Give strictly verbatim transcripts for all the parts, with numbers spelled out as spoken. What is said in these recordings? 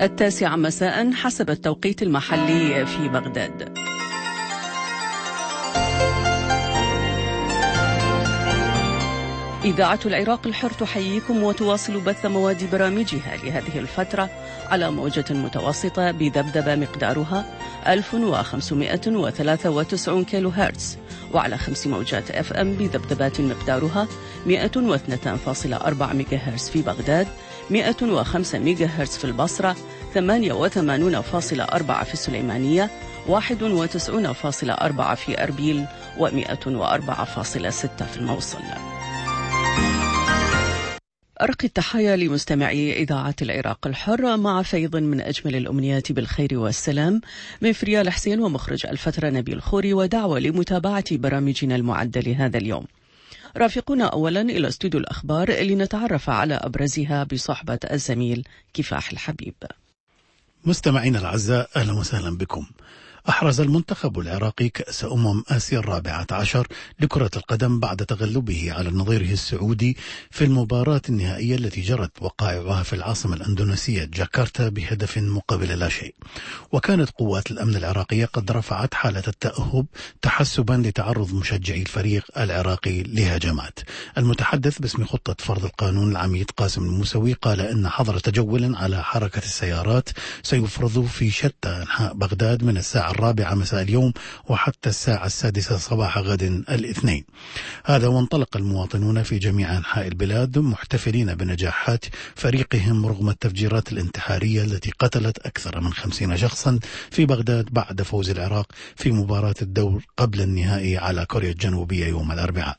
التاسعة مساء حسب التوقيت المحلي في بغداد. إذاعة العراق الحر تحييكم وتواصل بث مواد برامجها لهذه الفترة على موجة متوسطة بذبذبة مقدارها ألف وخمسمائة وثلاثة وتسعين كيلو هرتز، وعلى خمس موجات اف ام بذبذبات مقدارها مائة واثنين فاصلة أربعة ميجا هرتز في بغداد، مائة وخمسة ميجا هرتز في البصرة، ثمانية وثمانين فاصلة أربعة في السليمانية، واحد وتسعين فاصلة أربعة في أربيل، ومائة وأربعة فاصلة ستة في الموصل. أرقي التحايا لمستمعي إذاعة العراق الحر مع فيض من أجمل الأمنيات بالخير والسلام من فريال حسين ومخرج الفترة نبيل خوري، ودعوة لمتابعة برامجنا المعدة لهذا اليوم. رافقونا أولا إلى استوديو الأخبار لنتعرف على أبرزها بصحبة الزميل كفاح الحبيب. مستمعينا الأعزاء، أهلا وسهلا بكم. أحرز المنتخب العراقي كأس أمم آسيا الرابعة عشر لكرة القدم بعد تغلبه على نظيره السعودي في المباراة النهائية التي جرت وقائعها في العاصمة الأندونيسية جاكرتا بهدف مقابل لا شيء. وكانت قوات الأمن العراقية قد رفعت حالة التأهب تحسبا لتعرض مشجعي الفريق العراقي لهجمات. المتحدث باسم خطة فرض القانون العميد قاسم الموسوي قال إن حظر تجول على حركة السيارات سيفرض في شتى أنحاء بغداد من الساعة الرابعة مساء اليوم وحتى الساعة السادسة صباح غد الاثنين. هذا وانطلق المواطنون في جميع أنحاء البلاد محتفلين بنجاحات فريقهم رغم التفجيرات الانتحارية التي قتلت أكثر من خمسين شخصا في بغداد بعد فوز العراق في مباراة الدور قبل النهائي على كوريا الجنوبية يوم الأربعاء.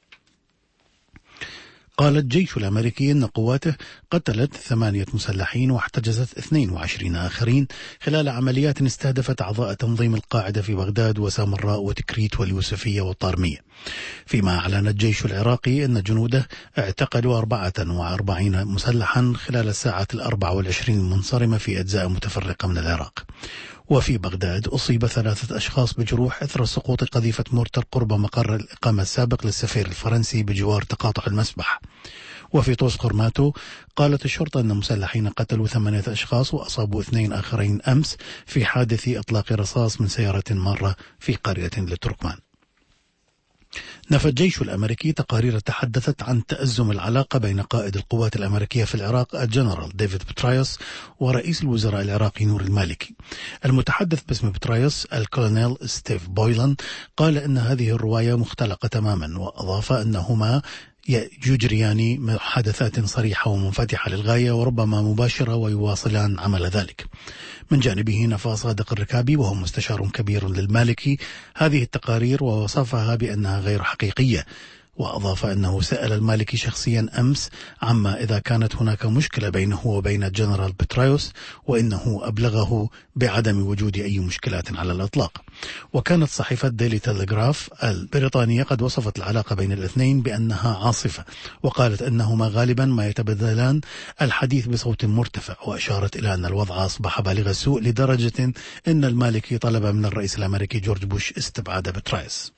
قال الجيش الأمريكي أن قواته قتلت ثمانية مسلحين واحتجزت اثنين وعشرين آخرين خلال عمليات استهدفت أعضاء تنظيم القاعدة في بغداد وسامراء وتكريت واليوسفية والطارمية. فيما أعلن الجيش العراقي أن جنوده اعتقلوا أربعة وأربعين مسلحا خلال الساعات الأربع والعشرين المنصرمة في أجزاء متفرقة من العراق. وفي بغداد أصيب ثلاثة أشخاص بجروح أثر سقوط قذيفة مورتر قرب مقر الإقامة السابق للسفير الفرنسي بجوار تقاطع المسبح. وفي طوس قرماتو قالت الشرطة أن مسلحين قتلوا ثمانية أشخاص وأصابوا اثنين آخرين أمس في حادث إطلاق رصاص من سيارة مارة في قرية للتركمان. نفى الجيش الأمريكي تقارير تحدثت عن تأزم العلاقة بين قائد القوات الأمريكية في العراق الجنرال ديفيد بترايوس ورئيس الوزراء العراقي نور المالكي. المتحدث باسم بترايوس الكولونيل ستيف بويلان قال إن هذه الرواية مختلقة تماما، وأضاف أنهما يجريان محادثات صريحة ومنفتحة للغاية وربما مباشرة ويواصلان عمل ذلك. من جانبه نفى صادق الركابي وهو مستشار كبير للمالكي هذه التقارير ووصفها بأنها غير حقيقية، وأضاف أنه سأل المالكي شخصيا أمس عما إذا كانت هناك مشكلة بينه وبين الجنرال بترايوس، وإنه أبلغه بعدم وجود أي مشكلات على الإطلاق. وكانت صحيفة ديلي تيليغراف البريطانية قد وصفت العلاقة بين الاثنين بأنها عاصفة، وقالت أنهما غالبا ما يتبادلان الحديث بصوت مرتفع، وأشارت إلى أن الوضع أصبح بالغ السوء لدرجة أن المالكي طلب من الرئيس الأمريكي جورج بوش استبعاد بترايوس.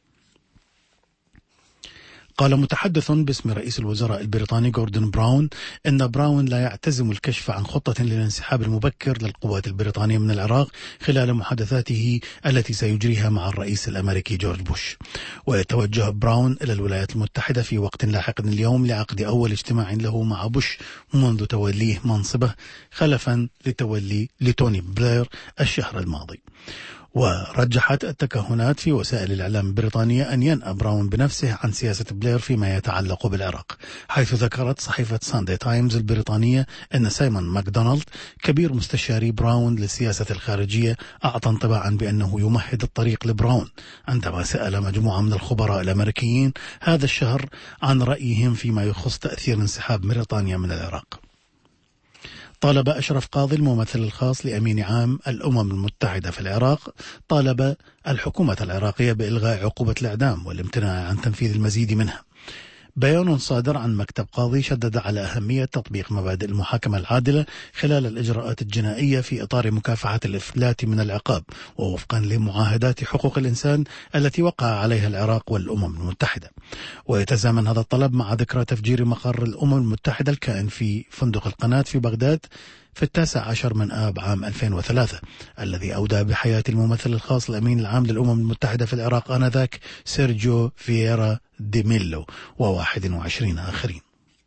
قال متحدث باسم رئيس الوزراء البريطاني جوردن براون إن براون لا يعتزم الكشف عن خطة للانسحاب المبكر للقوات البريطانية من العراق خلال محادثاته التي سيجريها مع الرئيس الأمريكي جورج بوش. ويتوجه براون إلى الولايات المتحدة في وقت لاحق اليوم لعقد أول اجتماع له مع بوش منذ توليه منصبه خلفا لتولي لتوني بلير الشهر الماضي. ورجحت التكهنات في وسائل الإعلام البريطانية أن ينأى براون بنفسه عن سياسة بلير فيما يتعلق بالعراق، حيث ذكرت صحيفة ساندي تايمز البريطانية أن سايمون ماكدونالد كبير مستشاري براون للسياسة الخارجية أعطى انطباعا بأنه يمهد الطريق لبراون عندما سأل مجموعة من الخبراء الأمريكيين هذا الشهر عن رأيهم فيما يخص تأثير انسحاب بريطانيا من العراق. طالب أشرف قاضي الممثل الخاص لأمين عام الأمم المتحدة في العراق طالب الحكومة العراقية بإلغاء عقوبة الإعدام والامتناع عن تنفيذ المزيد منها. بيان صادر عن مكتب قاضي شدد على أهمية تطبيق مبادئ المحاكمة العادلة خلال الإجراءات الجنائية في إطار مكافحة الإفلات من العقاب، ووفقا لمعاهدات حقوق الإنسان التي وقع عليها العراق والأمم المتحدة. ويتزامن هذا الطلب مع ذكرى تفجير مقر الأمم المتحدة الكائن في فندق القناة في بغداد في التاسع عشر من آب عام ألفين وثلاثة، الذي أودى بحياة الممثل الخاص الأمين العام للأمم المتحدة في العراق آنذاك سيرجيو فييرا دي ميلو وواحد وعشرين آخرين.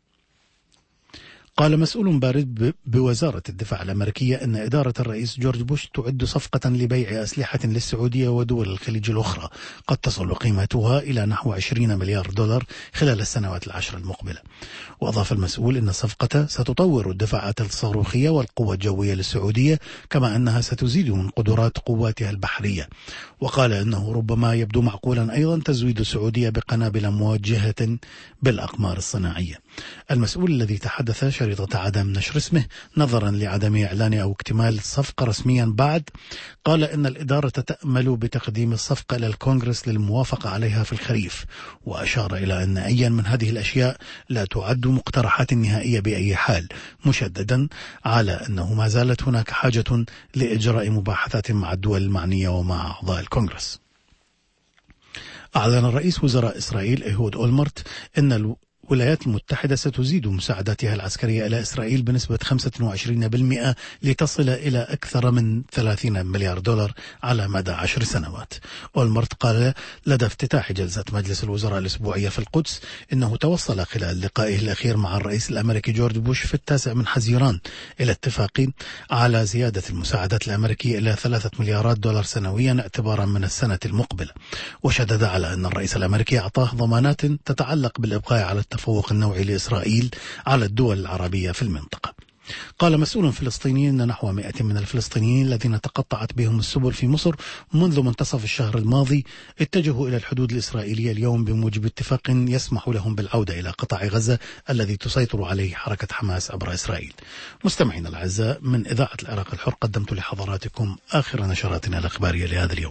قال مسؤول بارد بوزارة الدفاع الأمريكية أن إدارة الرئيس جورج بوش تعد صفقة لبيع أسلحة للسعودية ودول الخليج الأخرى قد تصل قيمتها إلى نحو عشرين مليار دولار خلال السنوات العشر المقبلة. وأضاف المسؤول أن الصفقة ستطور الدفاعات الصاروخية والقوة الجوية للسعودية، كما أنها ستزيد من قدرات قواتها البحرية. وقال أنه ربما يبدو معقولا أيضا تزويد السعودية بقنابل موجهة بالأقمار الصناعية. المسؤول الذي تحدث شريطة عدم نشر اسمه نظرا لعدم إعلان أو اكتمال الصفقة رسميا بعد، قال إن الإدارة تأمل بتقديم الصفقة إلى الكونغرس للموافقة عليها في الخريف، وأشار إلى أن أي من هذه الأشياء لا تعد مقترحات نهائية بأي حال، مشددا على أنه ما زالت هناك حاجة لإجراء مباحثات مع الدول المعنية ومع أعضاء الكونغرس. أعلن رئيس وزراء إسرائيل إيهود أولمرت أن الولايات المتحدة ستزيد مساعداتها العسكرية إلى إسرائيل بنسبة خمسة وعشرين بالمئة لتصل إلى أكثر من ثلاثين مليار دولار على مدى عشر سنوات. أولمرت قال لدى افتتاح جلسة مجلس الوزراء الأسبوعية في القدس إنه توصل خلال لقائه الأخير مع الرئيس الأمريكي جورج بوش في التاسع من حزيران إلى اتفاق على زيادة المساعدات الأمريكية إلى ثلاثة مليارات دولار سنويا اعتبارا من السنة المقبلة. وشدد على أن الرئيس الأمريكي أعطاه ضمانات تتعلق بالإبقاء على التفوق النوعي لإسرائيل على الدول العربية في المنطقة. قال مسؤول فلسطيني أن نحو مئة من الفلسطينيين الذين تقطعت بهم السبل في مصر منذ منتصف الشهر الماضي اتجهوا إلى الحدود الإسرائيلية اليوم بموجب اتفاق يسمح لهم بالعودة إلى قطاع غزة الذي تسيطر عليه حركة حماس عبر إسرائيل. مستمعينا الأعزاء، من إذاعة العراق الحر قدمت لحضراتكم آخر نشراتنا الأخبارية لهذا اليوم.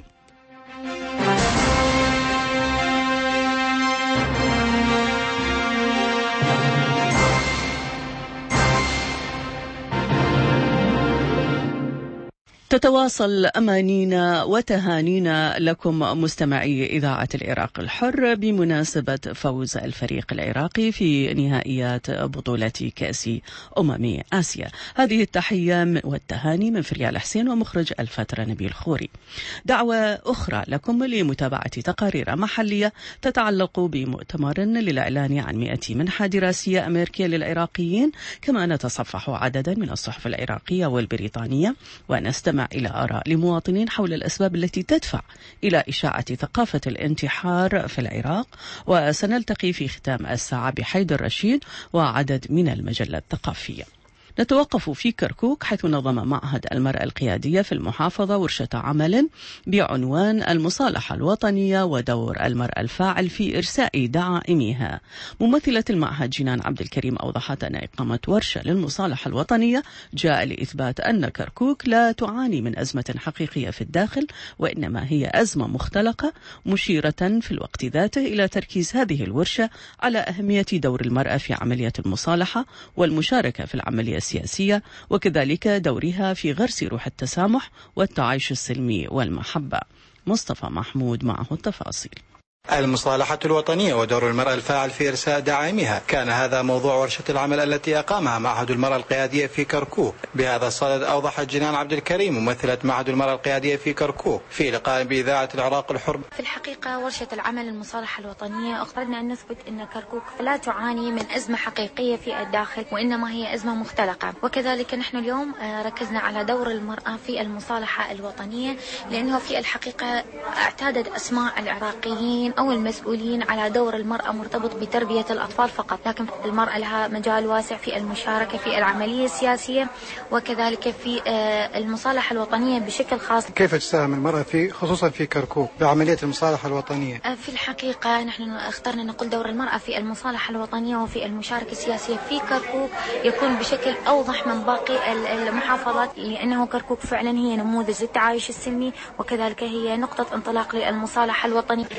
تتواصل أمانينا وتهانينا لكم مستمعي إذاعة العراق الحر بمناسبة فوز الفريق العراقي في نهائيات بطولة كأس أمم آسيا. هذه التحية والتهاني من فريال حسين ومخرج الفترة نبيل خوري. دعوة أخرى لكم لمتابعة تقارير محلية تتعلق بمؤتمر للإعلان عن مئة منحة دراسية أمريكية للعراقيين، كما نتصفح عددا من الصحف العراقية والبريطانية ونستمع إلى آراء لمواطنين حول الأسباب التي تدفع إلى إشاعة ثقافة الانتحار في العراق. وسنلتقي في ختام الساعة بحيدر رشيد وعدد من المجلات الثقافية. نتوقف في كركوك حيث نظم معهد المرأة القيادية في المحافظة ورشة عمل بعنوان المصالحة الوطنية ودور المرأة الفاعل في إرساء دعائمها. ممثلة المعهد جنان عبد الكريم أوضحت أن إقامة ورشة للمصالحة الوطنية جاء لإثبات أن كركوك لا تعاني من أزمة حقيقية في الداخل، وإنما هي أزمة مختلقة، مشيرة في الوقت ذاته إلى تركيز هذه الورشة على أهمية دور المرأة في عملية المصالحة والمشاركة في العملية السياسية، وكذلك دورها في غرس روح التسامح والتعايش السلمي والمحبة. مصطفى محمود معه التفاصيل. المصالحة الوطنية ودور المرأة الفاعل في إرساء دعائمها كان هذا موضوع ورشة العمل التي أقامها معهد المرأة القيادية في كركوك. بهذا الصدد أوضحت جنان عبد الكريم ممثلة معهد المرأة القيادية في كركوك في لقاء بإذاعة العراق الحر: في الحقيقة ورشة العمل المصالحة الوطنية أخبرنا أن نثبت أن كركوك لا تعاني من أزمة حقيقية في الداخل، وإنما هي أزمة مختلقة. وكذلك نحن اليوم ركزنا على دور المرأة في المصالحة الوطنية، لأنه في الحقيقة اعتادت أسماء العراقيين أو المسؤولين على دور المرأة مرتبط بتربية الأطفال فقط، لكن المرأة لها مجال واسع في المشاركة في العملية السياسية وكذلك في المصالحة الوطنية بشكل خاص. كيف تساهم المرأة في خصوصا في كركوك بعملية المصالحة الوطنية؟ في الحقيقة نحن اخترنا نقول دور المرأة في المصالحة الوطنية وفي المشاركة السياسية في كركوك يكون بشكل أوضح من باقي المحافظات، لأنه كركوك فعلا هي نموذج للتعايش السلمي وكذلك هي نقطة انطلاق للمصالحة الوطنية. لكن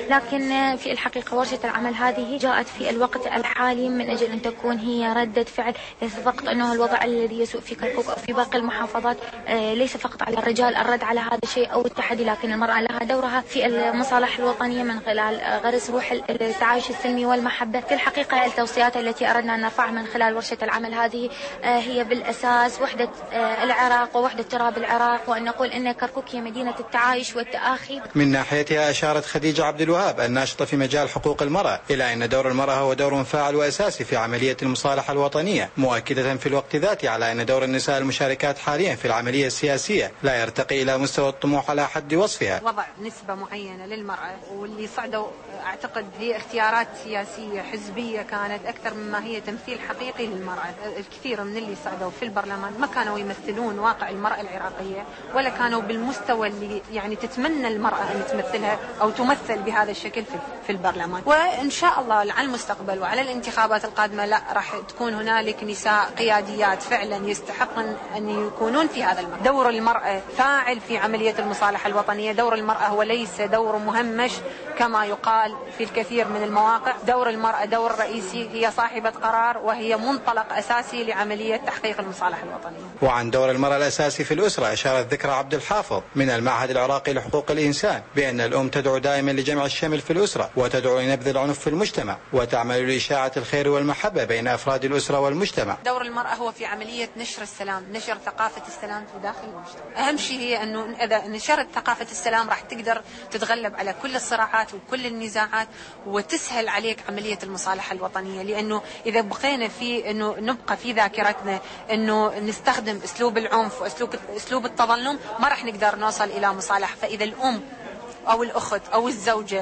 أن في الحقيقة ورشة العمل هذه جاءت في الوقت الحالي من أجل أن تكون هي ردة فعل، ليس فقط أنه الوضع الذي يسوء في كركوك أو في باقي المحافظات ليس فقط على الرجال الرد على هذا الشيء أو التحدي، لكن المرأة لها دورها في المصالح الوطنية من خلال غرس روح التعايش السلمي والمحبة. في الحقيقة التوصيات التي أردنا أن نرفعها من خلال ورشة العمل هذه هي بالأساس وحدة العراق ووحدة تراب العراق، وأن نقول أن كركوك هي مدينة التعايش والتآخي. من ناحيتها أشارت خديجة عبد الوهاب الناشطة في مجال حقوق المرأة إلى أن دور المرأة هو دور فاعل وأساسي في عملية المصالحة الوطنية، مؤكدة في الوقت ذاته على أن دور النساء المشاركات حاليا في العملية السياسية لا يرتقي إلى مستوى الطموح على حد وصفها. وضع نسبة معينة للمرأة، واللي صعدوا أعتقد هي اختيارات سياسية حزبية كانت أكثر مما هي تمثيل حقيقي للمرأة. الكثير من اللي صعدوا في البرلمان ما كانوا يمثلون واقع المرأة العراقية، ولا كانوا بالمستوى اللي يعني تتمنى المرأة أن تمثلها أو تمثل بهذا الشكل في البرلمان. وإن شاء الله على المستقبل وعلى الانتخابات القادمة لا راح تكون هنالك نساء قياديات فعلا يستحقن أن يكونون في هذا المكان. دور المرأة فاعل في عملية المصالحة الوطنية، دور المرأة هو ليس دور مهمش كما يقال في الكثير من المواقع. دور المرأة دور رئيسي، هي صاحبة قرار وهي منطلق أساسي لعملية تحقيق المصالحة الوطنية. وعن دور المرأة الأساسي في الأسرة أشارت ذكرى عبد الحافظ من المعهد العراقي لحقوق الإنسان بأن الأم تدعو دائما لجمع الشمل في الأسرة، وتدعو لنبذ العنف في المجتمع، وتعمل لإشاعة الخير والمحبة بين أفراد الأسرة والمجتمع. دور المرأة هو في عملية نشر السلام، نشر ثقافة السلام في داخل المجتمع. أهم شيء هي أنه إذا نشرت ثقافة السلام راح تقدر تتغلب على كل الصراعات وكل النزاعات وتسهل عليك عملية المصالحة الوطنية. لأنه إذا بقينا في أنه نبقى في ذاكرتنا أنه نستخدم أسلوب العنف وأسلوب أسلوب التظلم ما راح نقدر نوصل إلى مصالحة. فإذا الأم أو الأخت أو الزوجة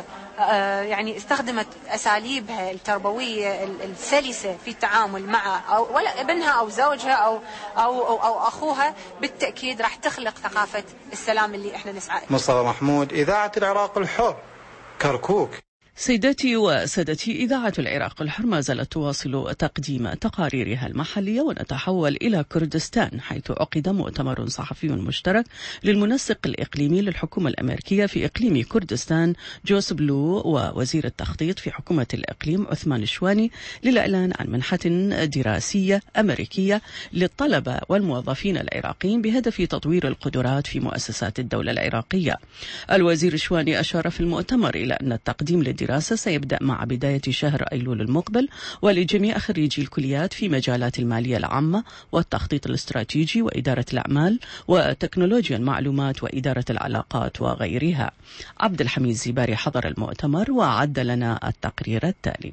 يعني استخدمت أساليبها التربوية السلسة في التعامل مع أو ولا ابنها أو زوجها أو أو أو, أو أخوها، بالتأكيد راح تخلق ثقافة السلام اللي إحنا نسعى. مصطفى محمود، إذاعة العراق الحر، كركوك. سيداتي وسادتي، إذاعة العراق الحر ما زالت تواصل تقديم تقاريرها المحلية، ونتحول إلى كردستان حيث عقد مؤتمر صحفي مشترك للمنسق الإقليمي للحكومة الأمريكية في إقليم كردستان جوس بلو ووزير التخطيط في حكومة الإقليم عثمان الشواني للإعلان عن منحة دراسية أمريكية للطلبة والموظفين العراقيين بهدف تطوير القدرات في مؤسسات الدولة العراقية. الوزير الشواني أشار في المؤتمر إلى أن التقديم للدراسة الدراسة سيبدأ مع بداية شهر أيلول المقبل، ولجميع خريجي الكليات في مجالات المالية العامة والتخطيط الاستراتيجي وإدارة الأعمال وتكنولوجيا المعلومات وإدارة العلاقات وغيرها. عبد الحميد زباري حضر المؤتمر وعد لنا التقرير التالي.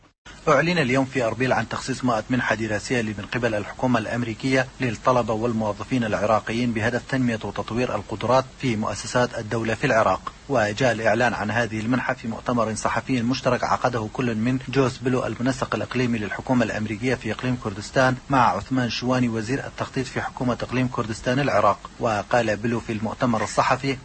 أعلن اليوم في أربيل عن تخصيص مائة منحة دراسية من قبل الحكومة الأمريكية للطلبة والموظفين العراقيين بهدف تنمية وتطوير القدرات في مؤسسات الدولة في العراق. وجاء الإعلان عن هذه المنحة في مؤتمر صحفي مشترك عقده كل من جوس بلو المنسق الإقليمي للحكومة الأمريكية في إقليم كردستان مع عثمان شواني وزير التخطيط في حكومة إقليم كردستان العراق. وقال بلو في المؤتمر الصحفي: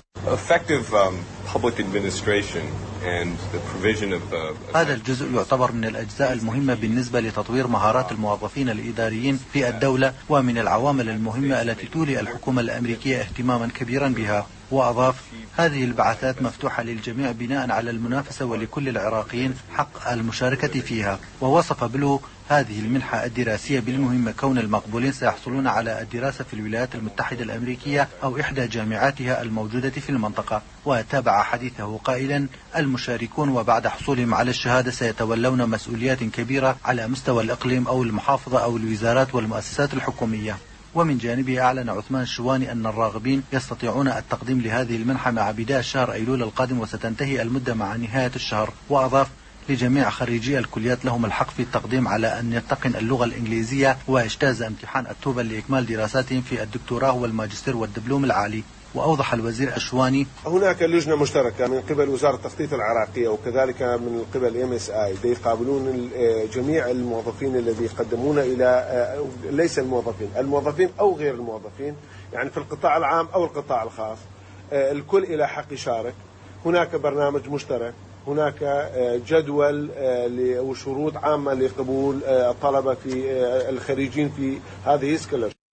هذا الجزء يعتبر من الأجزاء المهمة بالنسبة لتطوير مهارات الموظفين الإداريين في الدولة، ومن العوامل المهمة التي تولي الحكومة الأمريكية اهتماما كبيرا بها. وأضاف: هذه البعثات مفتوحة للجميع بناء على المنافسة ولكل العراقيين حق المشاركة فيها. ووصف بلو هذه المنحة الدراسية بالمهمة كون المقبولين سيحصلون على الدراسة في الولايات المتحدة الأمريكية أو إحدى جامعاتها الموجودة في المنطقة. وتابع حديثه قائلا: المشاركون وبعد حصولهم على الشهادة سيتولون مسؤوليات كبيرة على مستوى الإقليم أو المحافظة أو الوزارات والمؤسسات الحكومية. ومن جانبه أعلن عثمان الشواني أن الراغبين يستطيعون التقديم لهذه المنحة مع بداية شهر أيلول القادم وستنتهي المدة مع نهاية الشهر. وأضاف: لجميع خريجي الكليات لهم الحق في التقديم على أن يتقن اللغة الإنجليزية ويجتاز امتحان التوبة لإكمال دراساتهم في الدكتوراه والماجستير والدبلوم العالي. وأوضح الوزير الشواني: هناك لجنة مشتركة من قبل وزارة التخطيط العراقية وكذلك من قبل إم إس آي يقابلون جميع الموظفين الذي يقدمون إلى ليس الموظفين الموظفين أو غير الموظفين، يعني في القطاع العام أو القطاع الخاص، الكل إلى حق يشارك. هناك برنامج مشترك، هناك جدول وشروط عامة لقبول الطلبة في الخريجين في هذه السكولر.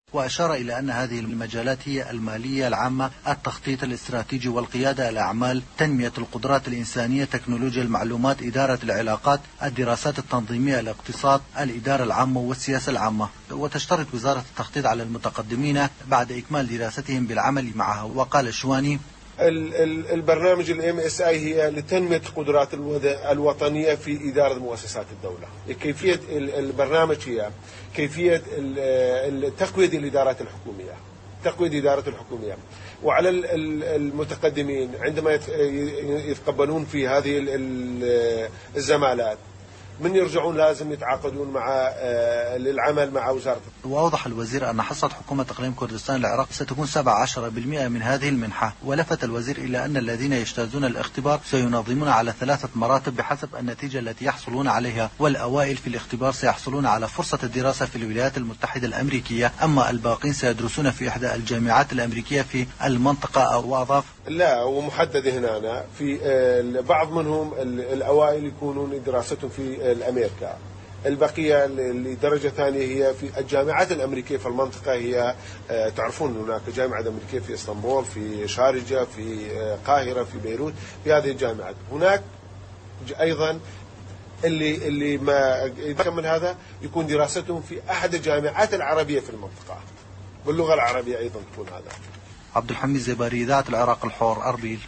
وأشار إلى أن هذه المجالات هي المالية العامة، التخطيط الاستراتيجي والقيادة، الأعمال، تنمية القدرات الإنسانية، تكنولوجيا المعلومات، إدارة العلاقات، الدراسات التنظيمية، الاقتصاد، الإدارة العامة والسياسة العامة. وتشترط وزارة التخطيط على المتقدمين بعد إكمال دراستهم بالعمل معها. وقال الشواني: البرنامج الام اس اي هي لتنمية قدرات الوطنية في إدارة مؤسسات الدولة. كيفية البرنامج هي كيفية تقوية الإدارات الحكومية، تقوية إدارة الحكومية. وعلى المتقدمين عندما يتقبلون في هذه الزمالات من يرجعون لازم يتعاقدون مع للعمل مع وزارة. وأوضح الوزير أن حصة حكومة إقليم كردستان العراق ستكون سبعة عشر بالمئة من هذه المنحة. ولفت الوزير إلى أن الذين يجتازون الاختبار سينظمون على ثلاثة مراتب بحسب النتيجة التي يحصلون عليها، والأوائل في الاختبار سيحصلون على فرصة الدراسة في الولايات المتحدة الأمريكية، أما الباقين سيدرسون في إحدى الجامعات الأمريكية في المنطقة. أو أضاف: لا، ومحدد هنا في بعض منهم الأوائل يكونون دراستهم في الأمريكا، البقية لدرجة ثانية هي في الجامعات الأمريكية في المنطقة. هي تعرفون هناك جامعة أمريكية في اسطنبول، في شارجة، في القاهرة، في بيروت، في هذه الجامعات. هناك أيضا اللي اللي ما يكمل هذا يكون دراستهم في أحد الجامعات العربية في المنطقة باللغة العربية أيضا تكون هذا. عبد الحميد زباري، إذاعة العراق الحر، أربيل.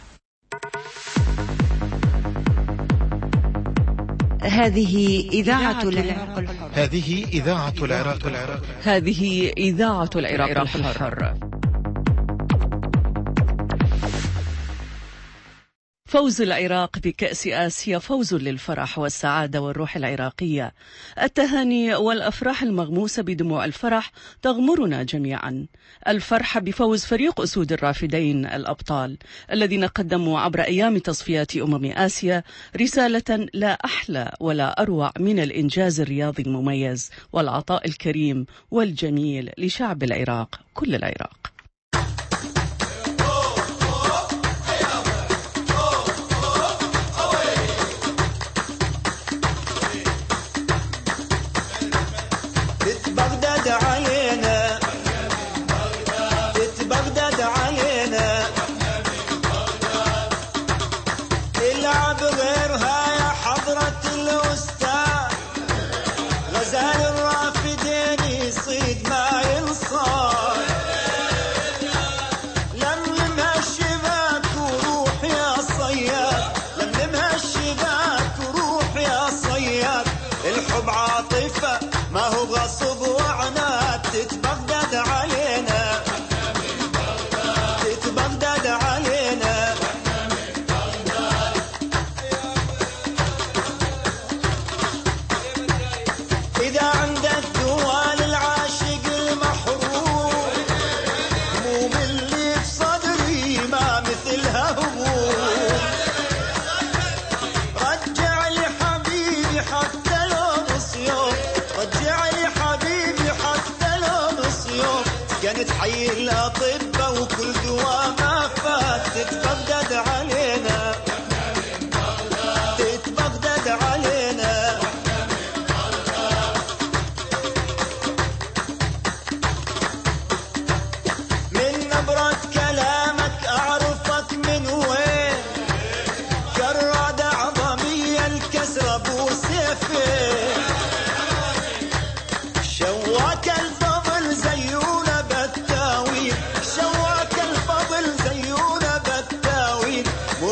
هذه إذاعة العراق الحر. هذه إذاعة العراق الحر. هذه إذاعة العراق الحر. فوز العراق بكأس آسيا فوز للفرح والسعادة والروح العراقية. التهاني والأفراح المغموسة بدموع الفرح تغمرنا جميعا. الفرح بفوز فريق أسود الرافدين الأبطال الذين قدموا عبر أيام تصفيات أمم آسيا رسالة لا أحلى ولا أروع من الإنجاز الرياضي المميز والعطاء الكريم والجميل لشعب العراق، كل العراق. حي الأطباء وكل دواء ما فات تتبغدد علينا، تتبغدد علينا. من نبرة كلامك أعرفك من وين، كرادة عظمية الكسر أبو سيفين، شواك الفضل زيونة بالتاويل، شواك الفضل زيونة بالتاويل،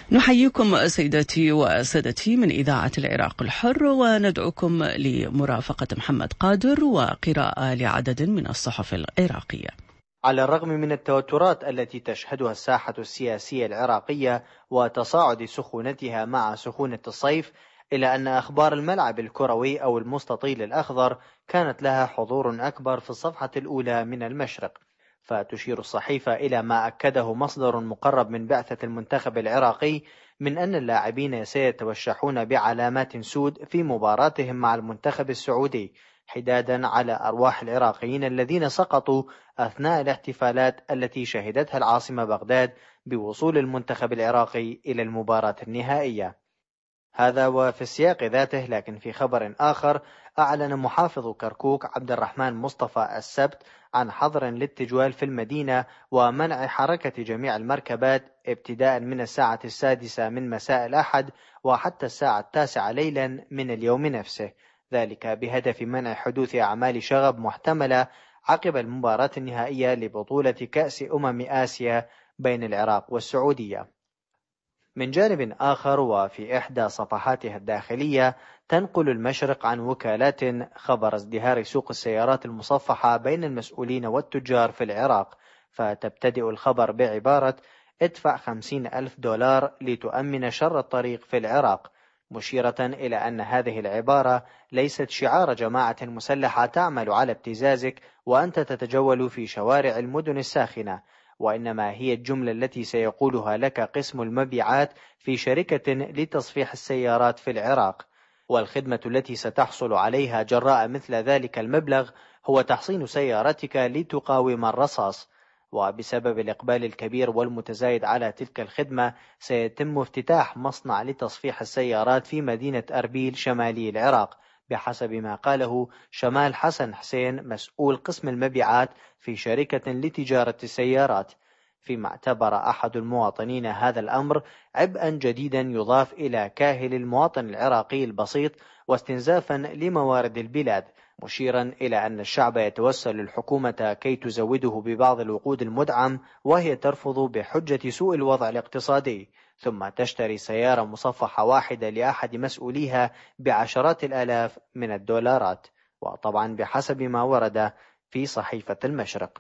نحييكم سيداتي وسادتي من إذاعة العراق الحر، وندعوكم لمرافقة محمد قادر وقراءة لعدد من الصحف العراقية. على الرغم من التوترات التي تشهدها الساحة السياسية العراقية وتصاعد سخونتها مع سخونة الصيف، إلا أن أخبار الملعب الكروي أو المستطيل الأخضر كانت لها حضور أكبر في الصفحة الأولى من المشرق. فتشير الصحيفة إلى ما أكده مصدر مقرب من بعثة المنتخب العراقي من أن اللاعبين سيتوشحون بعلامات سود في مباراتهم مع المنتخب السعودي، حدادا على أرواح العراقيين الذين سقطوا أثناء الاحتفالات التي شهدتها العاصمة بغداد بوصول المنتخب العراقي إلى المباراة النهائية. هذا وفي السياق ذاته، لكن في خبر آخر أعلن محافظ كركوك عبد الرحمن مصطفى السبت عن حظر للتجوال في المدينة ومنع حركة جميع المركبات ابتداء من الساعة السادسة من مساء الأحد وحتى الساعة التاسعة ليلا من اليوم نفسه، ذلك بهدف منع حدوث أعمال شغب محتملة عقب المباراة النهائية لبطولة كأس أمم آسيا بين العراق والسعودية. من جانب آخر، وفي إحدى صفحاتها الداخلية، تنقل المشرق عن وكالات خبر ازدهار سوق السيارات المصفحة بين المسؤولين والتجار في العراق، فتبتدئ الخبر بعبارة ادفع خمسين ألف دولار لتؤمن شر الطريق في العراق، مشيرة إلى أن هذه العبارة ليست شعار جماعة مسلحة تعمل على ابتزازك وأنت تتجول في شوارع المدن الساخنة، وإنما هي الجملة التي سيقولها لك قسم المبيعات في شركة لتصفيح السيارات في العراق، والخدمة التي ستحصل عليها جراء مثل ذلك المبلغ هو تحصين سيارتك لتقاوم الرصاص. وبسبب الإقبال الكبير والمتزايد على تلك الخدمة سيتم افتتاح مصنع لتصفيح السيارات في مدينة أربيل شمالي العراق، بحسب ما قاله شمال حسن حسين مسؤول قسم المبيعات في شركة لتجارة السيارات، فيما اعتبر أحد المواطنين هذا الأمر عبئا جديدا يضاف إلى كاهل المواطن العراقي البسيط واستنزافا لموارد البلاد، مشيرا إلى أن الشعب يتوسل الحكومة كي تزوده ببعض الوقود المدعم وهي ترفض بحجة سوء الوضع الاقتصادي، ثم تشتري سيارة مصفحة واحدة لأحد مسؤوليها بعشرات الآلاف من الدولارات، وطبعا بحسب ما ورد في صحيفة المشرق.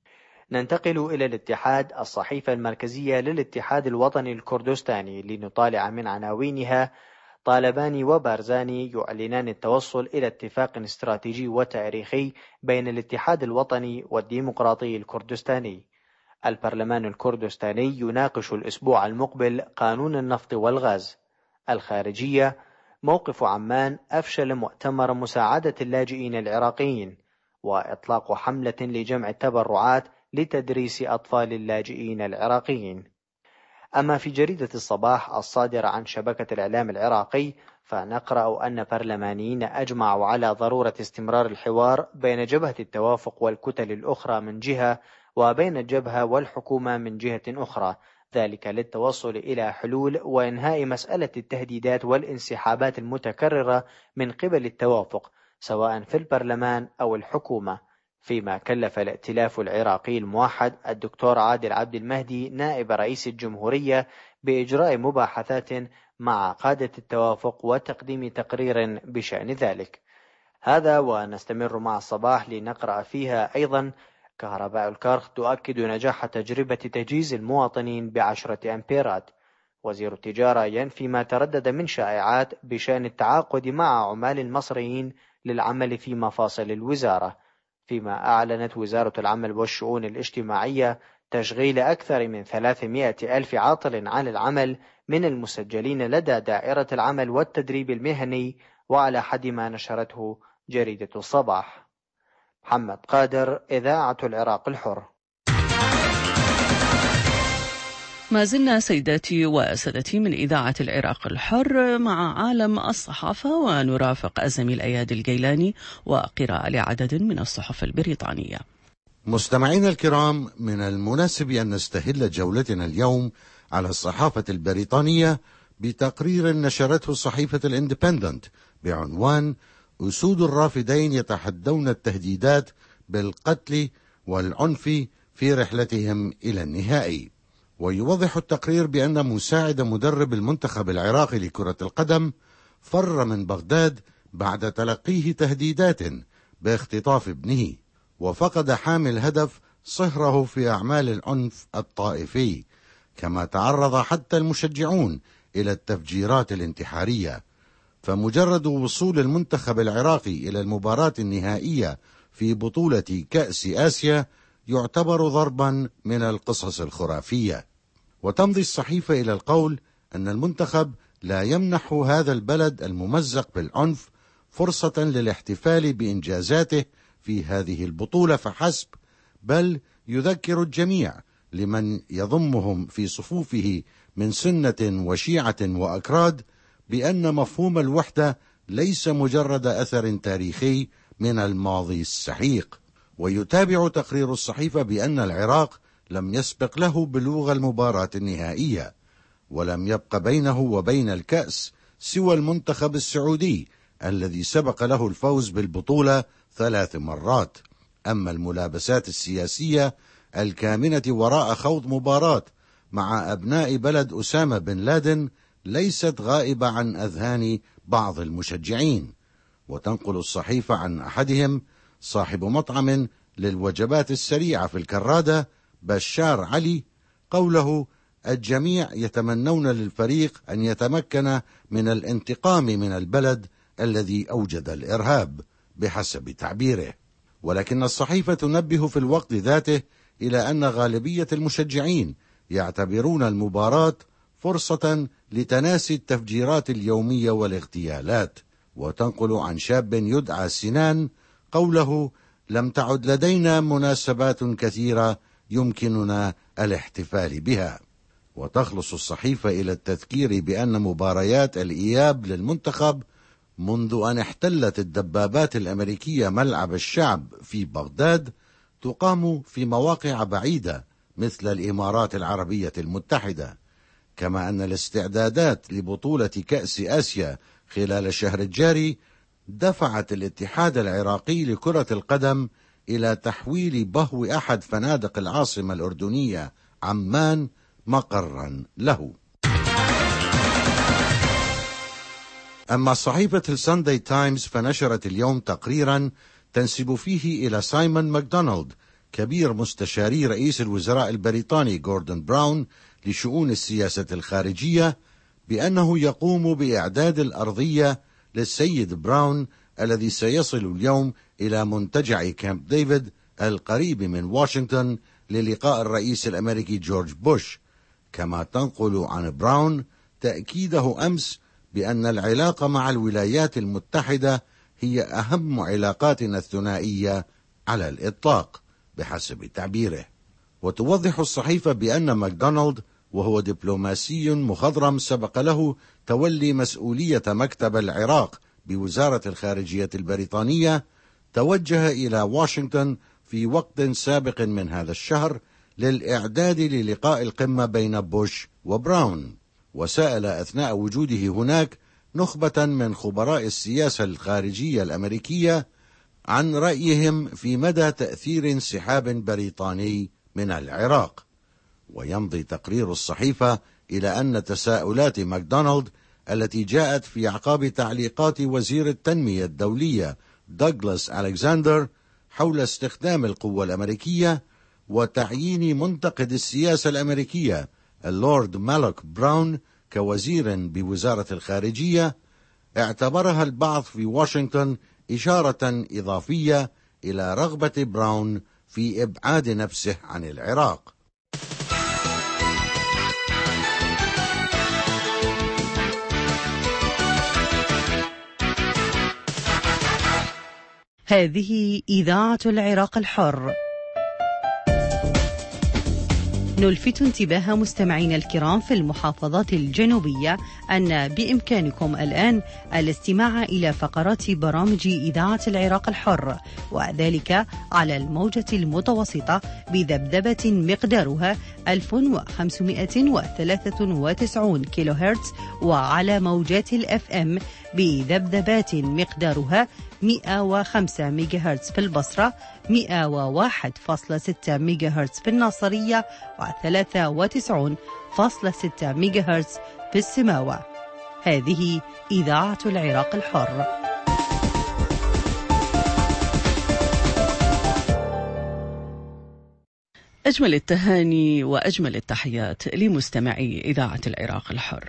ننتقل إلى الاتحاد، الصحيفة المركزية للاتحاد الوطني الكردستاني، لنطالع من عناوينها: طالبان وبارزاني يعلنان التوصل إلى اتفاق استراتيجي وتاريخي بين الاتحاد الوطني والديمقراطي الكردستاني. البرلمان الكردستاني يناقش الأسبوع المقبل قانون النفط والغاز. الخارجية: موقف عمان أفشل مؤتمر مساعدة اللاجئين العراقيين، وإطلاق حملة لجمع التبرعات لتدريس أطفال اللاجئين العراقيين. أما في جريدة الصباح الصادرة عن شبكة الإعلام العراقي، فنقرأ أن برلمانيين أجمعوا على ضرورة استمرار الحوار بين جبهة التوافق والكتل الأخرى من جهة، وبين الجبهة والحكومة من جهة أخرى، ذلك للتوصل إلى حلول وإنهاء مسألة التهديدات والانسحابات المتكررة من قبل التوافق سواء في البرلمان أو الحكومة، فيما كلف الائتلاف العراقي الموحد الدكتور عادل عبد المهدي نائب رئيس الجمهورية بإجراء مباحثات مع قادة التوافق وتقديم تقرير بشأن ذلك. هذا ونستمر مع الصباح لنقرأ فيها أيضا: كهرباء الكرخ تؤكد نجاح تجربة تجهيز المواطنين بعشرة أمبيرات. وزير التجارة ينفي ما تردد من شائعات بشأن التعاقد مع عمال المصريين للعمل في مفاصل الوزارة، فيما أعلنت وزارة العمل والشؤون الاجتماعية تشغيل أكثر من ثلاثمائة ألف عاطل عن العمل من المسجلين لدى دائرة العمل والتدريب المهني، وعلى حد ما نشرته جريدة الصباح. محمد قادر، إذاعة العراق الحر. ما زلنا سيداتي وسادتي من إذاعة العراق الحر مع عالم الصحافة، ونرافق الزميل أيادي الجيلاني وقراءة لعدد من الصحف البريطانية. مستمعينا الكرام، من المناسب أن نستهل جولتنا اليوم على الصحافة البريطانية بتقرير نشرته صحيفة الاندبندنت بعنوان: أسود الرافدين يتحدون التهديدات بالقتل والعنف في رحلتهم إلى النهائي. ويوضح التقرير بأن مساعد مدرب المنتخب العراقي لكرة القدم فر من بغداد بعد تلقيه تهديدات باختطاف ابنه، وفقد حامل هدف صهره في أعمال العنف الطائفي، كما تعرض حتى المشجعون إلى التفجيرات الانتحارية. فمجرد وصول المنتخب العراقي إلى المباراة النهائية في بطولة كأس آسيا يعتبر ضربا من القصص الخرافية. وتمضي الصحيفة إلى القول أن المنتخب لا يمنح هذا البلد الممزق بالعنف فرصة للاحتفال بإنجازاته في هذه البطولة فحسب، بل يذكر الجميع لمن يضمهم في صفوفه من سنة وشيعة وأكراد بأن مفهوم الوحدة ليس مجرد أثر تاريخي من الماضي السحيق. ويتابع تقرير الصحيفة بأن العراق لم يسبق له بلوغ المباراة النهائية، ولم يبق بينه وبين الكأس سوى المنتخب السعودي الذي سبق له الفوز بالبطولة ثلاث مرات. أما الملابسات السياسية الكامنة وراء خوض مباراة مع أبناء بلد أسامة بن لادن ليست غائبة عن أذهان بعض المشجعين. وتنقل الصحيفة عن أحدهم صاحب مطعم للوجبات السريعة في الكرادة بشار علي قوله: الجميع يتمنون للفريق أن يتمكن من الانتقام من البلد الذي أوجد الإرهاب بحسب تعبيره. ولكن الصحيفة تنبه في الوقت ذاته إلى أن غالبية المشجعين يعتبرون المباراة فرصة لتناسي التفجيرات اليومية والاغتيالات. وتنقل عن شاب يدعى سنان قوله: لم تعد لدينا مناسبات كثيرة يمكننا الاحتفال بها. وتخلص الصحيفة إلى التذكير بأن مباريات الإياب للمنتخب منذ أن احتلت الدبابات الأمريكية ملعب الشعب في بغداد تقام في مواقع بعيدة مثل الإمارات العربية المتحدة، كما أن الاستعدادات لبطولة كأس آسيا خلال الشهر الجاري دفعت الاتحاد العراقي لكرة القدم إلى تحويل بهو أحد فنادق العاصمة الأردنية عمان مقرا له. أما صحيفة الساندي تايمز فنشرت اليوم تقريرا تنسب فيه إلى سايمون ماكدونالد كبير مستشاري رئيس الوزراء البريطاني جوردون براون لشؤون السياسة الخارجية بأنه يقوم بإعداد الأرضية للسيد براون الذي سيصل اليوم إلى منتجع كامب ديفيد القريب من واشنطن للقاء الرئيس الأمريكي جورج بوش. كما تنقل عن براون تأكيده أمس بأن العلاقة مع الولايات المتحدة هي أهم علاقاتنا الثنائية على الإطلاق بحسب تعبيره. وتوضح الصحيفة بأن ماكدونالد وهو دبلوماسي مخضرم سبق له تولي مسؤولية مكتب العراق بوزارة الخارجية البريطانية توجه إلى واشنطن في وقت سابق من هذا الشهر للإعداد للقاء القمة بين بوش وبراون، وسأل أثناء وجوده هناك نخبة من خبراء السياسة الخارجية الأمريكية عن رأيهم في مدى تأثير انسحاب بريطاني من العراق. ويمضي تقرير الصحيفة إلى أن تساؤلات ماكدونالد التي جاءت في أعقاب تعليقات وزير التنمية الدولية دوغلاس ألكساندر حول استخدام القوة الأمريكية وتعيين منتقد السياسة الأمريكية اللورد مالوك براون كوزير بوزارة الخارجية اعتبرها البعض في واشنطن إشارة إضافية إلى رغبة براون في إبعاد نفسه عن العراق. هذه إذاعة العراق الحر. نلفت انتباه مستمعينا الكرام في المحافظات الجنوبية أن بإمكانكم الآن الاستماع إلى فقرات برامج إذاعة العراق الحر، وذلك على الموجة المتوسطة بذبذبة مقدارها ألف وخمسمائة وثلاثة وتسعين كيلو هرتز، وعلى موجات الأف أم بذبذبات مقدارها مئة وخمسة ميجاهرتز في البصرة، مئة وواحد فاصلة ستة ميجاهرتز في الناصرية، وثلاثة وتسعين فاصلة ستة ميجاهرتز في السماوة. هذه إذاعة العراق الحر. أجمل التهاني وأجمل التحيات لمستمعي إذاعة العراق الحر.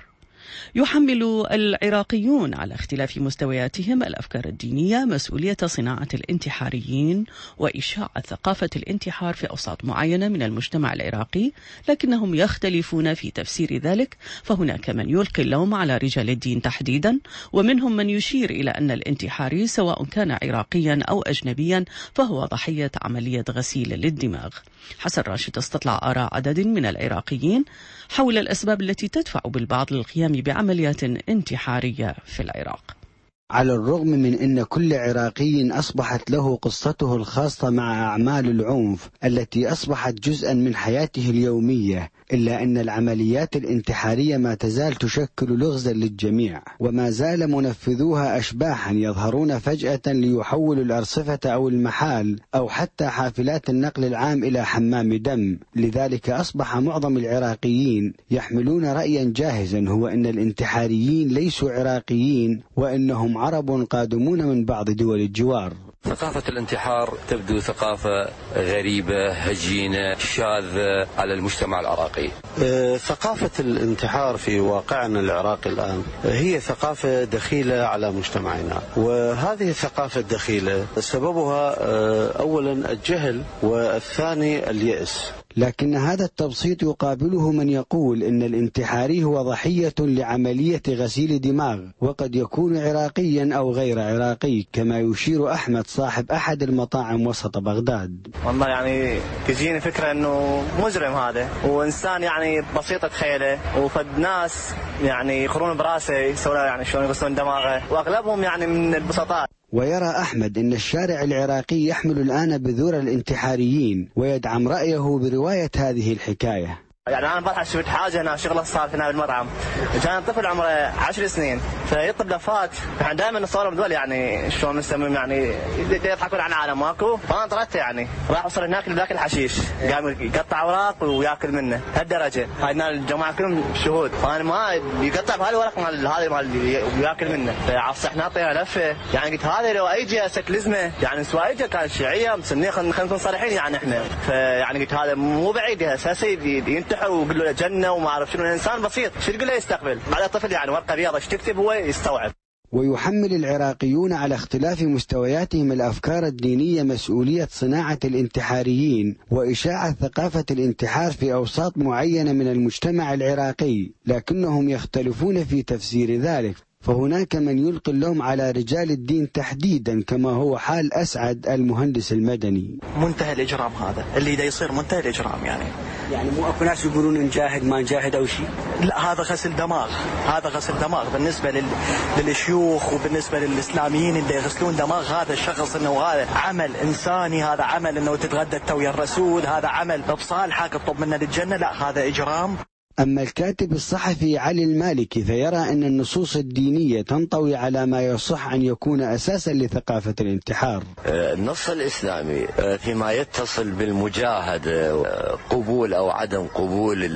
يحمل العراقيون على اختلاف مستوياتهم الأفكار الدينية مسؤولية صناعة الانتحاريين وإشاعة ثقافة الانتحار في أوساط معينة من المجتمع العراقي، لكنهم يختلفون في تفسير ذلك. فهناك من يلقي اللوم على رجال الدين تحديدا، ومنهم من يشير إلى أن الانتحاري سواء كان عراقيا أو أجنبيا فهو ضحية عملية غسيل للدماغ. حسن راشد استطلع آراء عدد من العراقيين حول الأسباب التي تدفع بالبعض للقيام بعمليات انتحارية في العراق. على الرغم من أن كل عراقي أصبحت له قصته الخاصة مع أعمال العنف التي أصبحت جزءا من حياته اليومية، إلا أن العمليات الانتحارية ما تزال تشكل لغزا للجميع، وما زال منفذوها أشباحا يظهرون فجأة ليحولوا الأرصفة أو المحال أو حتى حافلات النقل العام إلى حمام دم. لذلك أصبح معظم العراقيين يحملون رأيا جاهزا، هو أن الانتحاريين ليسوا عراقيين وأنهم عرب قادمون من بعض دول الجوار. ثقافة الانتحار تبدو ثقافة غريبة هجينة شاذة على المجتمع العراقي. أه ثقافة الانتحار في واقعنا العراقي الآن هي ثقافة دخيلة على مجتمعنا، وهذه الثقافة الدخيلة سببها أه أولا الجهل، والثاني اليأس. لكن هذا التبسيط يقابله من يقول إن الانتحاري هو ضحية لعملية غسيل دماغ، وقد يكون عراقيا أو غير عراقي، كما يشير أحمد صاحب أحد المطاعم وسط بغداد. والله يعني تجيني فكرة إنه مجرم هذا، وإنسان يعني بسيطة خيله، وفد ناس يعني يخرون براسه يسوون يعني شلون يغسلون دماغه، وأغلبهم يعني من البسطاء. ويرى أحمد أن الشارع العراقي يحمل الآن بذور الانتحاريين، ويدعم رأيه برواية هذه الحكاية. يعني أنا امبارح شفت حاجة هنا شغلة صار هنا بالمطعم، كان طفل عمره عشر سنين فيطلب لفات، احنا دائما نصورهم دول يعني شلون نسميهم يعني يضحكون عن عالم ماكو، فأنا طردته يعني راح وصل هناك بياكل حشيش، قام يقطع أوراق وياكل منه هالدرجة. هاي الجماعة كلهم شهود، فأنا ما يقطع بهالورق مال هذا مال وياكل منه. عصحنا اعطينا لفة، يعني قلت هذا لو أي جلسة لزمة يعني سوايجة كانت شيعية مسنين خلينا نكون صالحين يعني احنا، فيعني قلت هذا مو بعيد اساسي ينتحر وقل له جنة وما أعرف شنو، إنسان بسيط شو تقول له يستقبل على طفل يعني ورقة بيضة ايش تكتب هو يستوعب. ويحمل العراقيون على اختلاف مستوياتهم الأفكار الدينية مسؤولية صناعة الانتحاريين وإشاعة ثقافة الانتحار في أوساط معينة من المجتمع العراقي، لكنهم يختلفون في تفسير ذلك. فهناك من يلقي اللوم على رجال الدين تحديدا، كما هو حال أسعد المهندس المدني. منتهى الإجرام هذا اللي دا يصير، منتهى الإجرام يعني يعني مو أكو ناس يقولون نجاهد ما نجاهد أو شيء، لا هذا غسل دماغ، هذا غسل دماغ بالنسبة لل... للشيوخ وبالنسبة للإسلاميين اللي يغسلون دماغ هذا الشخص، إنه هذا عمل إنساني، هذا عمل إنه تتغدى تويا الرسول، هذا عمل بصالحك تطلب منه للجنة، لا هذا إجرام. أما الكاتب الصحفي علي المالكي فيرى أن النصوص الدينية تنطوي على ما يصح أن يكون أساسا لثقافة الانتحار. النص الإسلامي فيما يتصل بالمجاهدة قبول أو عدم قبول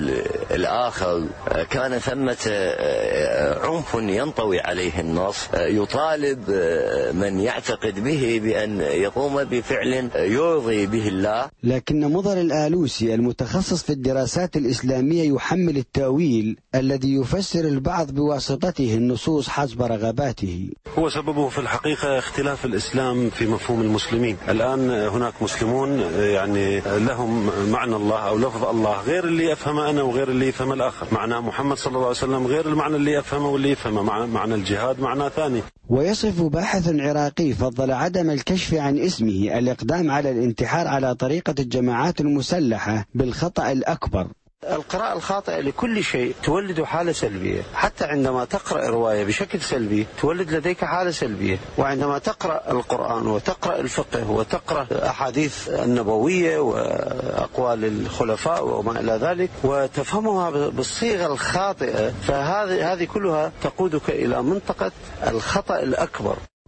الآخر كان ثمة عنف ينطوي عليه النص، يطالب من يعتقد به بأن يقوم بفعل يرضي به الله. لكن مضر الآلوسي المتخصص في الدراسات الإسلامية يحمل التأويل الذي يفسر البعض بواسطته النصوص حسب رغباته. هو سببه في الحقيقة اختلاف الإسلام في مفهوم المسلمين. الآن هناك مسلمون يعني لهم معنى الله أو لفظ الله غير اللي يفهمه أنا وغير اللي يفهم الآخر، معنى محمد صلى الله عليه وسلم غير المعنى اللي يفهمه واللي يفهمه، معنى, معنى الجهاد معنى ثاني. ويصف باحث عراقي فضل عدم الكشف عن اسمه الإقدام على الانتحار على طريقة الجماعات المسلحة بالخطأ الأكبر. القراءة الخاطئة لكل شيء تولد حالة سلبية، حتى عندما تقرأ رواية بشكل سلبي تولد لديك حالة سلبية، وعندما تقرأ القرآن وتقرأ الفقه وتقرأ أحاديث النبوية وأقوال الخلفاء وما إلى ذلك وتفهمها بالصيغة الخاطئة، فهذه هذه كلها تقودك إلى منطقة الخطأ الأكبر.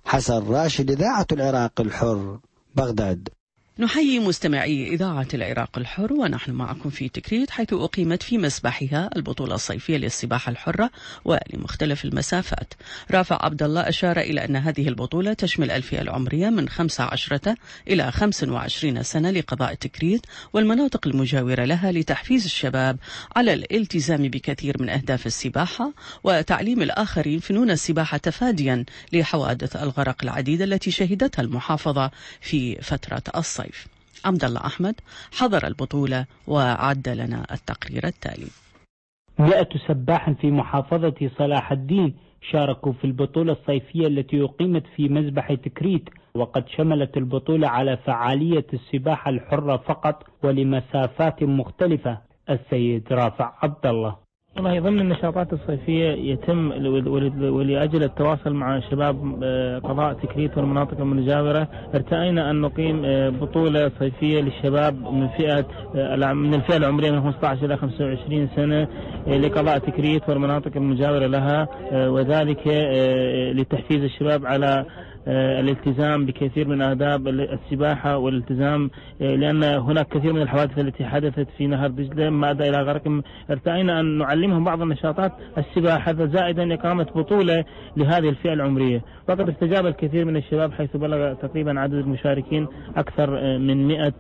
حسن راشد، إذاعة العراق الحر، بغداد. نحيي مستمعي إذاعة العراق الحر ونحن معكم في تكريت، حيث أقيمت في مسبحها البطولة الصيفية للسباحة الحرة ولمختلف المسافات. رافع عبد الله أشار إلى أن هذه البطولة تشمل الفئة العمرية من خمسة عشر إلى خمسة وعشرين سنة لقضاء تكريت والمناطق المجاورة لها لتحفيز الشباب على الالتزام بكثير من أهداف السباحة وتعليم الآخرين فنون السباحة تفاديا لحوادث الغرق العديدة التي شهدتها المحافظة في فترة الصيف. عبد الله أحمد حضر البطولة وعد لنا التقرير التالي. مئة سباح في محافظة صلاح الدين شاركوا في البطولة الصيفية التي أقيمت في مذبح تكريت، وقد شملت البطولة على فعالية السباحة الحرة فقط ولمسافات مختلفة. السيد رافع عبد الله: والله ضمن النشاطات الصيفية يتم ولأجل التواصل مع شباب قضاء تكريت والمناطق المجاورة، ارتأينا أن نقيم بطولة صيفية للشباب من فئة من الفئة العمرية من خمسة عشر إلى خمسة وعشرين سنة لقضاء تكريت والمناطق المجاورة لها، وذلك لتحفيز الشباب على الالتزام بكثير من آداب السباحة والالتزام، لأن هناك كثير من الحوادث التي حدثت في نهر دجلة ما أدى إلى غرق. ارتأينا أن نعلمهم بعض النشاطات السباحة، زائدا إقامة بطولة لهذه الفئة العمرية. وقد استجاب الكثير من الشباب حيث بلغ تقريبا عدد المشاركين أكثر من مئة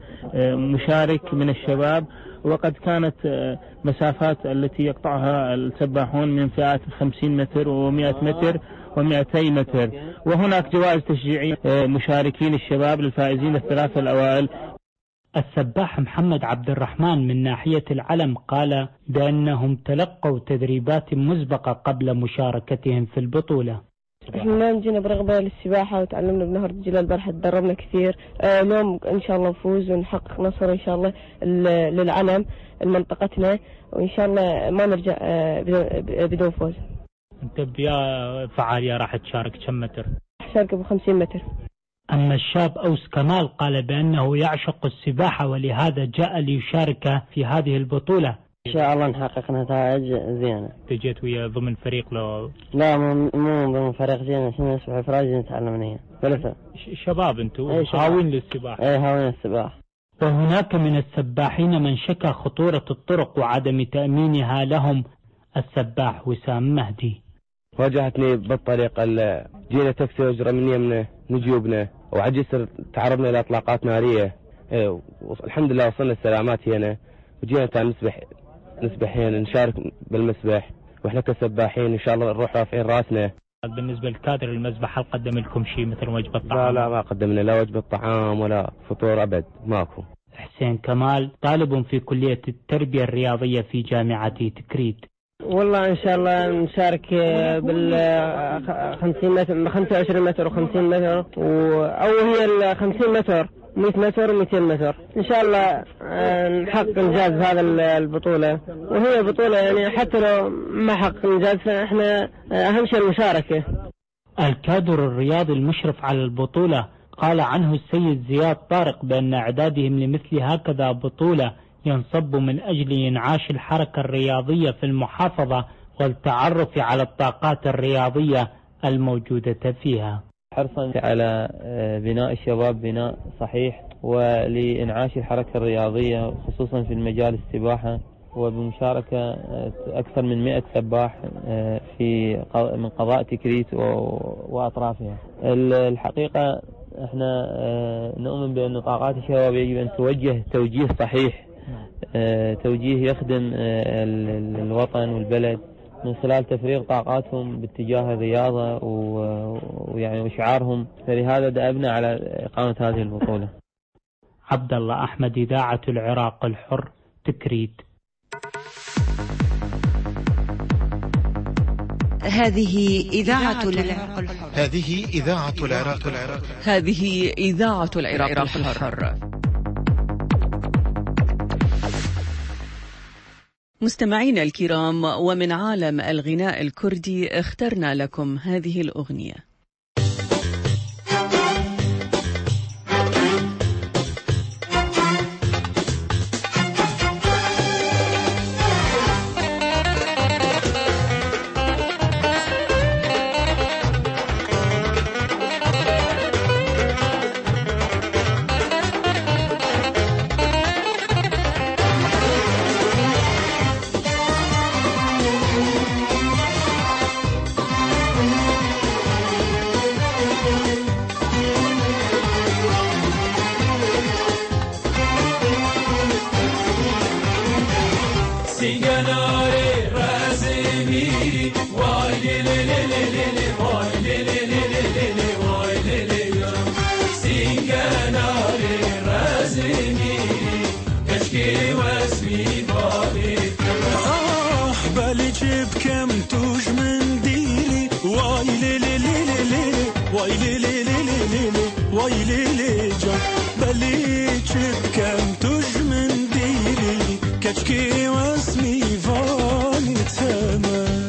مشارك من الشباب، وقد كانت مسافات التي يقطعها السباحون من فئات خمسين متر ومئة متر ومئتي متر، وهناك جوائز تشجيعية مشاركين الشباب للفائزين الثلاثة الأوائل. السباح محمد عبد الرحمن من ناحية العلم قال بأنهم تلقوا تدريبات مسبقة قبل مشاركتهم في البطولة. احنا جينا برغبة للسباحة وتعلمنا بنهر دجلة البارحة، تدربنا كثير. آه اليوم ان شاء الله نفوز ونحقق نصر ان شاء الله للعلم لمنطقتنا، وان شاء الله ما نرجع آه بدون فوز. انت بيا فعالية راح تشارك كم متر؟ شارك بخمسين متر. أما الشاب أوس كمال قال بأنه يعشق السباحة ولهذا جاء ليشارك في هذه البطولة. إن شاء الله نحقق نتائج زينة. تجيت ويا ضمن فريق لو؟ لا مو مو ضمن فريق، جينا عشان نسبح فراجي نتعلم من هي ثلاثة. شباب أنتم هاوين للسباحة؟ إيه هاوين السباحة. وهناك من السباحين من شكى خطورة الطرق وعدم تأمينها لهم. السباح وسام مهدي: واجهتني بالطريق، جينا تاكسي وجرى من يمنا نجيوبنا وعجسر تعرضنا إلى إطلاقات نارية. إيه الحمد لله وصلنا السلامات هنا، وجينا تعال نسبح نسبح هنا نشارك بالمسبح، واحنا كسباحين ان شاء الله نروح رافعين راسنا. بالنسبه للكادر المسبح هل قدم لكم شيء مثل وجبه طعام؟ لا لا ما قدمنا لا وجبه طعام ولا فطور ابد، ماكو. حسين كمال طالب في كليه التربيه الرياضيه في جامعه تكريت: والله ان شاء الله نشارك بال خمسين متر خمسة وعشرين متر و50 متر و... او هي ال خمسين متر مئة متر ومئتين متر ان شاء الله نحقق انجاز هذا البطوله، وهي بطوله يعني حتى لو ما حقق انجاز فاحنا اهم شيء المشاركه. الكادر الرياضي المشرف على البطوله قال عنه السيد زياد طارق بان اعدادهم لمثل هكذا بطوله ينصب من أجل إنعاش الحركة الرياضية في المحافظة والتعرف على الطاقات الرياضية الموجودة فيها. حرصا على بناء الشباب بناء صحيح ولإنعاش الحركة الرياضية خصوصا في المجال السباحة، وبمشاركة أكثر من مئة سباح في من قضاء تكريت وأطرافها. الحقيقة احنا نؤمن بأن طاقات الشباب يجب أن توجه توجيه صحيح، توجيه يخدم الوطن والبلد من خلال تفريغ طاقاتهم باتجاه الرياضة ويعني وشعارهم، فلهذا دأبنا على إقامة هذه البطولة. عبد الله أحمد، إذاعة العراق الحر، تكريت. هذه إذاعة العراق الحر. هذه إذاعة العراق الحر. هذه إذاعة العراق الحر. مستمعينا الكرام، ومن عالم الغناء الكردي اخترنا لكم هذه الأغنية. توج من ديري وايلي لي لي لي لي وايلي لي لي لي لي وايلي لي جان بليتش بكم توج من ديري كشكي واسمي فاني تسمى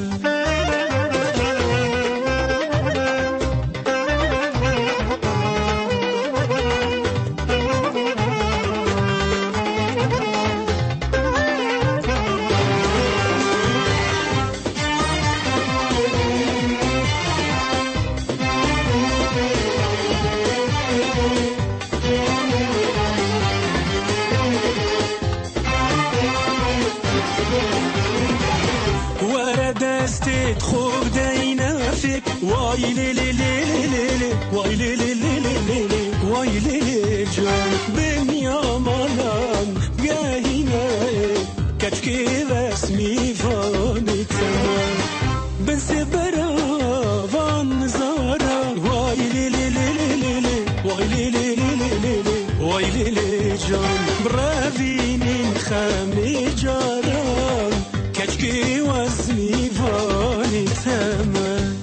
وايلي لي لي لي لي وايلي لي لي لي لي وايلي لي جان بن يا مالان جاهينا كشكي رسمي فاني تمام بن سبرا فان زارا وايلي لي لي لي لي وايلي لي لي لي وايلي لي جان برافيني خامي جاران كشكي واسمي فاني تمام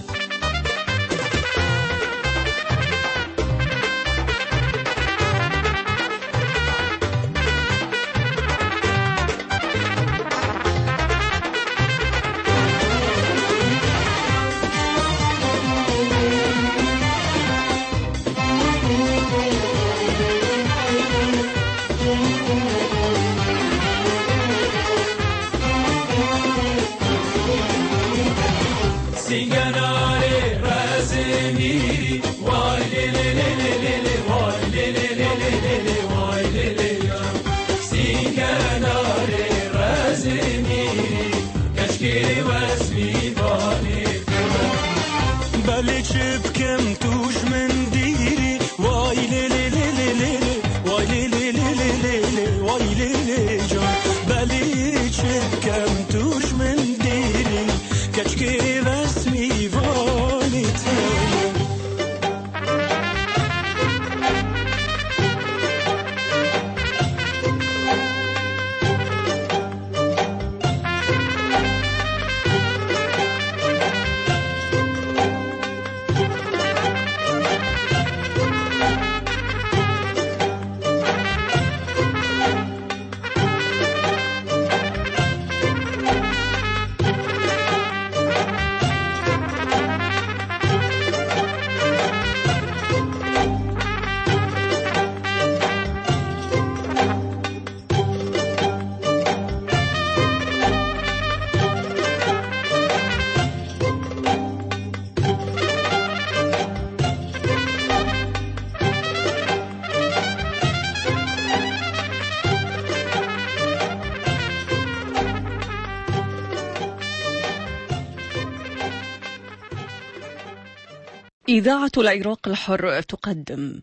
إذاعة العراق الحر تقدم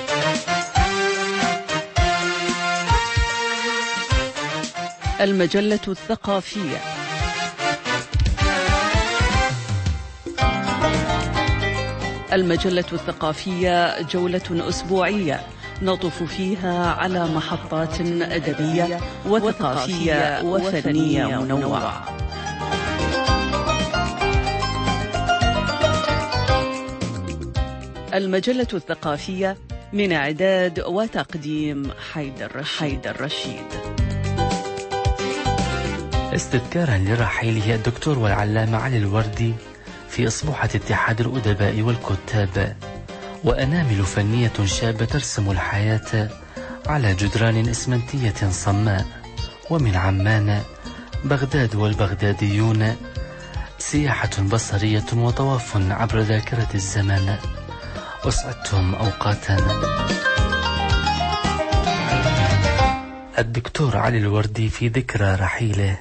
المجلة الثقافية. المجلة الثقافية جولة أسبوعية نطف فيها على محطات أدبية وثقافية وفنية منوعة. المجلة الثقافية من إعداد وتقديم حيدر حيدر رشيد. استذكارا لرحيله الدكتور والعلامة علي الوردي في أصبحة اتحاد الأدباء والكتاب، وأنامل فنية شابة ترسم الحياة على جدران إسمنتية صماء. ومن عمان بغداد والبغداديون، سياحة بصرية وطواف عبر ذاكرة الزمن. أسعدتم أوقاتا. الدكتور علي الوردي في ذكرى رحيله.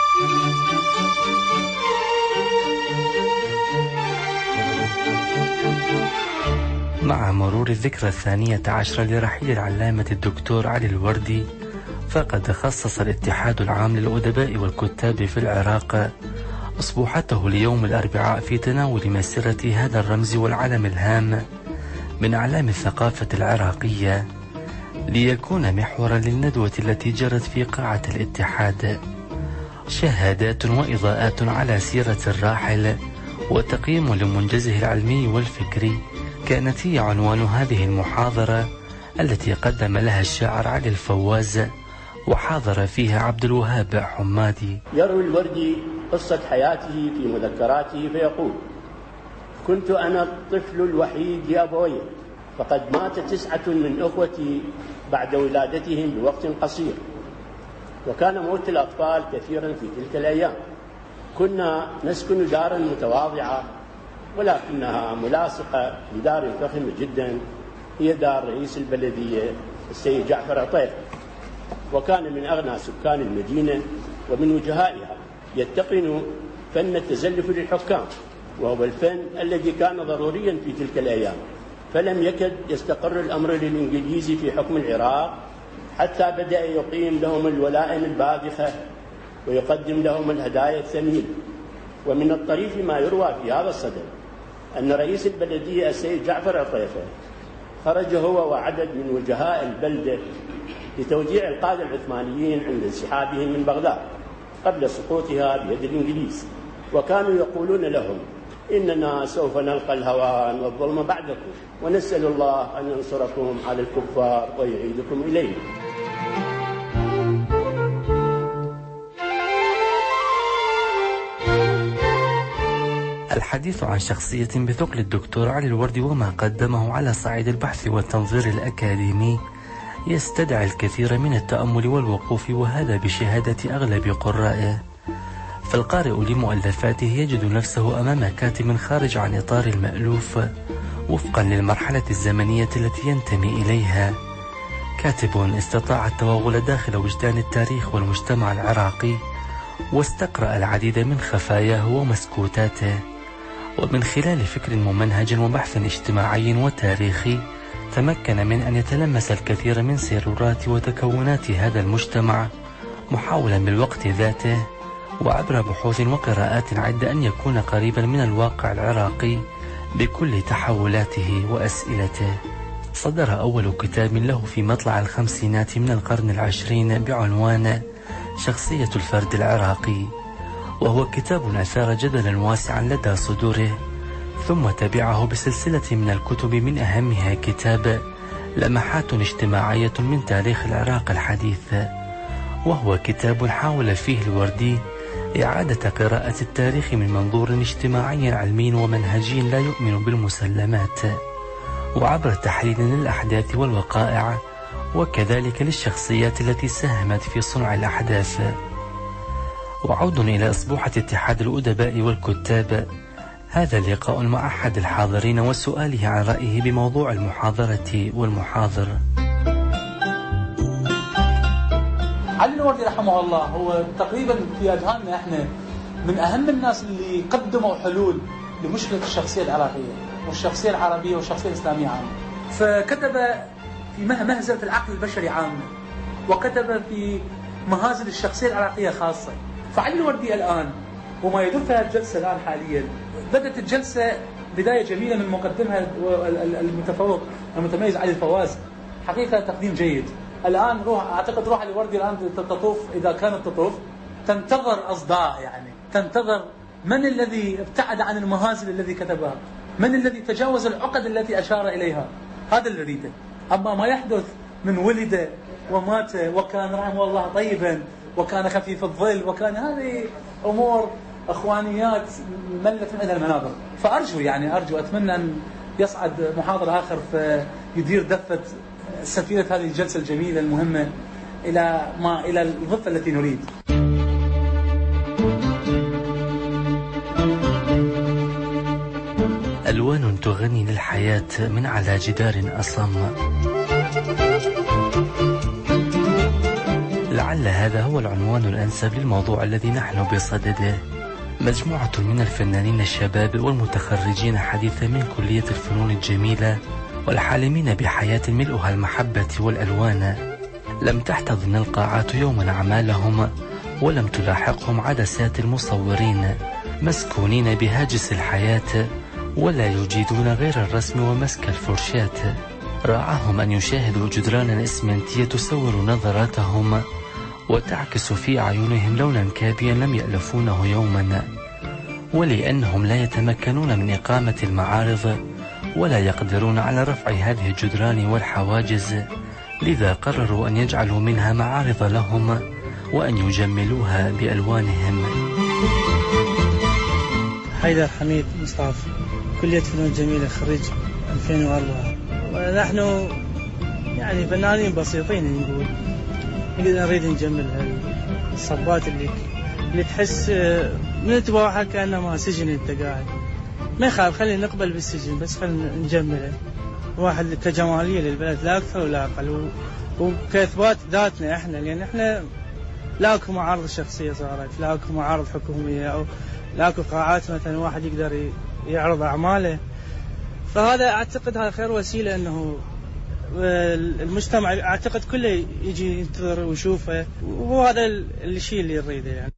مع مرور الذكرى الثانية عشرة لرحيل العلامة الدكتور علي الوردي، فقد خصص الاتحاد العام للأدباء والكتاب في العراق أسبوعته ليوم الأربعاء في تناول مسيرة هذا الرمز والعلم الهام من أعلام الثقافة العراقية، ليكون محورا للندوة التي جرت في قاعة الاتحاد. شهادات وإضاءات على سيرة الراحل وتقييم لمنجزه العلمي والفكري كانت هي عنوان هذه المحاضرة التي قدم لها الشاعر علي الفواز، وحاضر فيها عبد الوهاب حمادي. يروي الوردي قصة حياته في مذكراته فيقول: كنت أنا الطفل الوحيد لأبوي، فقد مات تسعة من أخوتي بعد ولادتهم بوقت قصير، وكان موت الأطفال كثيرا في تلك الأيام. كنا نسكن دارا متواضعة ولكنها ملاصقة لدار فخمة جدا، هي دار رئيس البلدية السيد جعفر عطيف، وكان من أغنى سكان المدينة ومن وجهائها، يتقن فن التزلف للحكام، وهو الفن الذي كان ضروريا في تلك الأيام، فلم يكد يستقر الأمر للإنجليز في حكم العراق حتى بدأ يقيم لهم الولائم الباذخة ويقدم لهم الهدايا الثمينة. ومن الطريف ما يروى في هذا الصدد أن رئيس البلدية السيد جعفر عطيفة خرج هو وعدد من وجهاء البلدة لتوديع القادة العثمانيين عند انسحابهم من بغداد قبل سقوطها بيد الإنجليز، وكانوا يقولون لهم: إننا سوف نلقى الهوان والظلم بعدكم، ونسأل الله أن ينصركم على الكفار ويعيدكم إليه. الحديث عن شخصية بثقل الدكتور علي الوردي وما قدمه على صعيد البحث والتنظير الأكاديمي يستدعي الكثير من التأمل والوقوف، وهذا بشهادة أغلب قرائه. فالقارئ لمؤلفاته يجد نفسه أمام كاتب خارج عن إطار المألوف وفقا للمرحلة الزمنية التي ينتمي إليها، كاتب استطاع التوغل داخل وجدان التاريخ والمجتمع العراقي واستقرأ العديد من خفاياه ومسكوتاته، ومن خلال فكر ممنهج وبحث اجتماعي وتاريخي تمكن من أن يتلمس الكثير من سيرورات وتكونات هذا المجتمع، محاولا بالوقت ذاته وعبر بحوث وقراءات عدة أن يكون قريبا من الواقع العراقي بكل تحولاته وأسئلته. صدر أول كتاب له في مطلع الخمسينات من القرن العشرين بعنوان شخصية الفرد العراقي، وهو كتاب أثار جدلا واسعا لدى صدوره، ثم تبعه بسلسلة من الكتب من أهمها كتاب لمحات اجتماعية من تاريخ العراق الحديث، وهو كتاب حاول فيه الوردي إعادة قراءة التاريخ من منظور اجتماعي علمي ومنهجي لا يؤمن بالمسلمات، وعبر تحليل للأحداث والوقائع وكذلك للشخصيات التي ساهمت في صنع الأحداث. وعود إلى أسبوعة اتحاد الأدباء والكتاب، هذا اللقاء مع أحد الحاضرين وسؤاله عن رأيه بموضوع المحاضرة والمحاضر. علي الوردي رحمه الله هو تقريبا في أذهاننا احنا من أهم الناس اللي قدموا حلول لمشكلة الشخصية العراقية والشخصية العربية والشخصية الإسلامية عامة. فكتب في مهزلة العقل البشري عامة، وكتب في مهازل الشخصية العراقية خاصة. فعلي الوردي الآن وما يدور فيها الجلسة الآن حاليا، بدأت الجلسة بداية جميلة من مقدمها المتفوق المتميز علي الفواز، حقيقة تقديم جيد. الآن روح أعتقد روح الوردي الآن تطوف، إذا كانت تطوف تنتظر أصداء، يعني تنتظر من الذي ابتعد عن المهازل الذي كتبها، من الذي تجاوز العقد التي أشار إليها، هذا اللي نريده. أما ما يحدث من ولد ومات وكان رحمه الله طيبا وكان خفيف الظل وكان، هذه أمور أخوانيات ملت من هذا المنابر. فأرجو يعني أرجو أتمنى أن يصعد محاضر آخر فيدير دفة سفينة هذه الجلسة الجميلة المهمة إلى ما إلى الضفة التي نريد. ألوان تغني للحياة من على جدار أصم. لعل هذا هو العنوان الأنسب للموضوع الذي نحن بصدده. مجموعة من الفنانين الشباب والمتخرجين حديثا من كلية الفنون الجميلة والحالمين بحياة ملؤها المحبة والألوان، لم تحتضن القاعات يوما أعمالهم ولم تلاحقهم عدسات المصورين، مسكونين بهاجس الحياة ولا يجيدون غير الرسم ومسك الفرشاة. راعهم أن يشاهدوا جدرانا إسمنتية تصور نظراتهم وتعكس في أعينهم لونا كابيا لم يألفونه يوما، ولأنهم لا يتمكنون من إقامة المعارض ولا يقدرون على رفع هذه الجدران والحواجز، لذا قرروا أن يجعلوا منها معارض لهم وأن يجملوها بألوانهم. حيدر حميد مصطفى، كلية فنون جميلة، خريج ألفين وأربعة. ونحن يعني فنانين بسيطين، نقول نقدر نريد نجمل الصبات اللي اللي تحس من تبوحها كأنما سجن انت قاعد. ما يخالف، خلينا نقبل بالسجن بس خلينا نجمله واحد كجمالية للبلد لا أكثر ولا أقل، وكإثبات ذاتنا إحنا، لأن إحنا لا أكو معارض شخصية صارت، لا أكو معارض حكومية، أو لا أكو قاعات مثلا واحد يقدر يعرض أعماله. فهذا أعتقد هذا خير وسيلة أنه المجتمع أعتقد كله يجي ينتظر ويشوفه، وهذا الشيء اللي نريده يعني.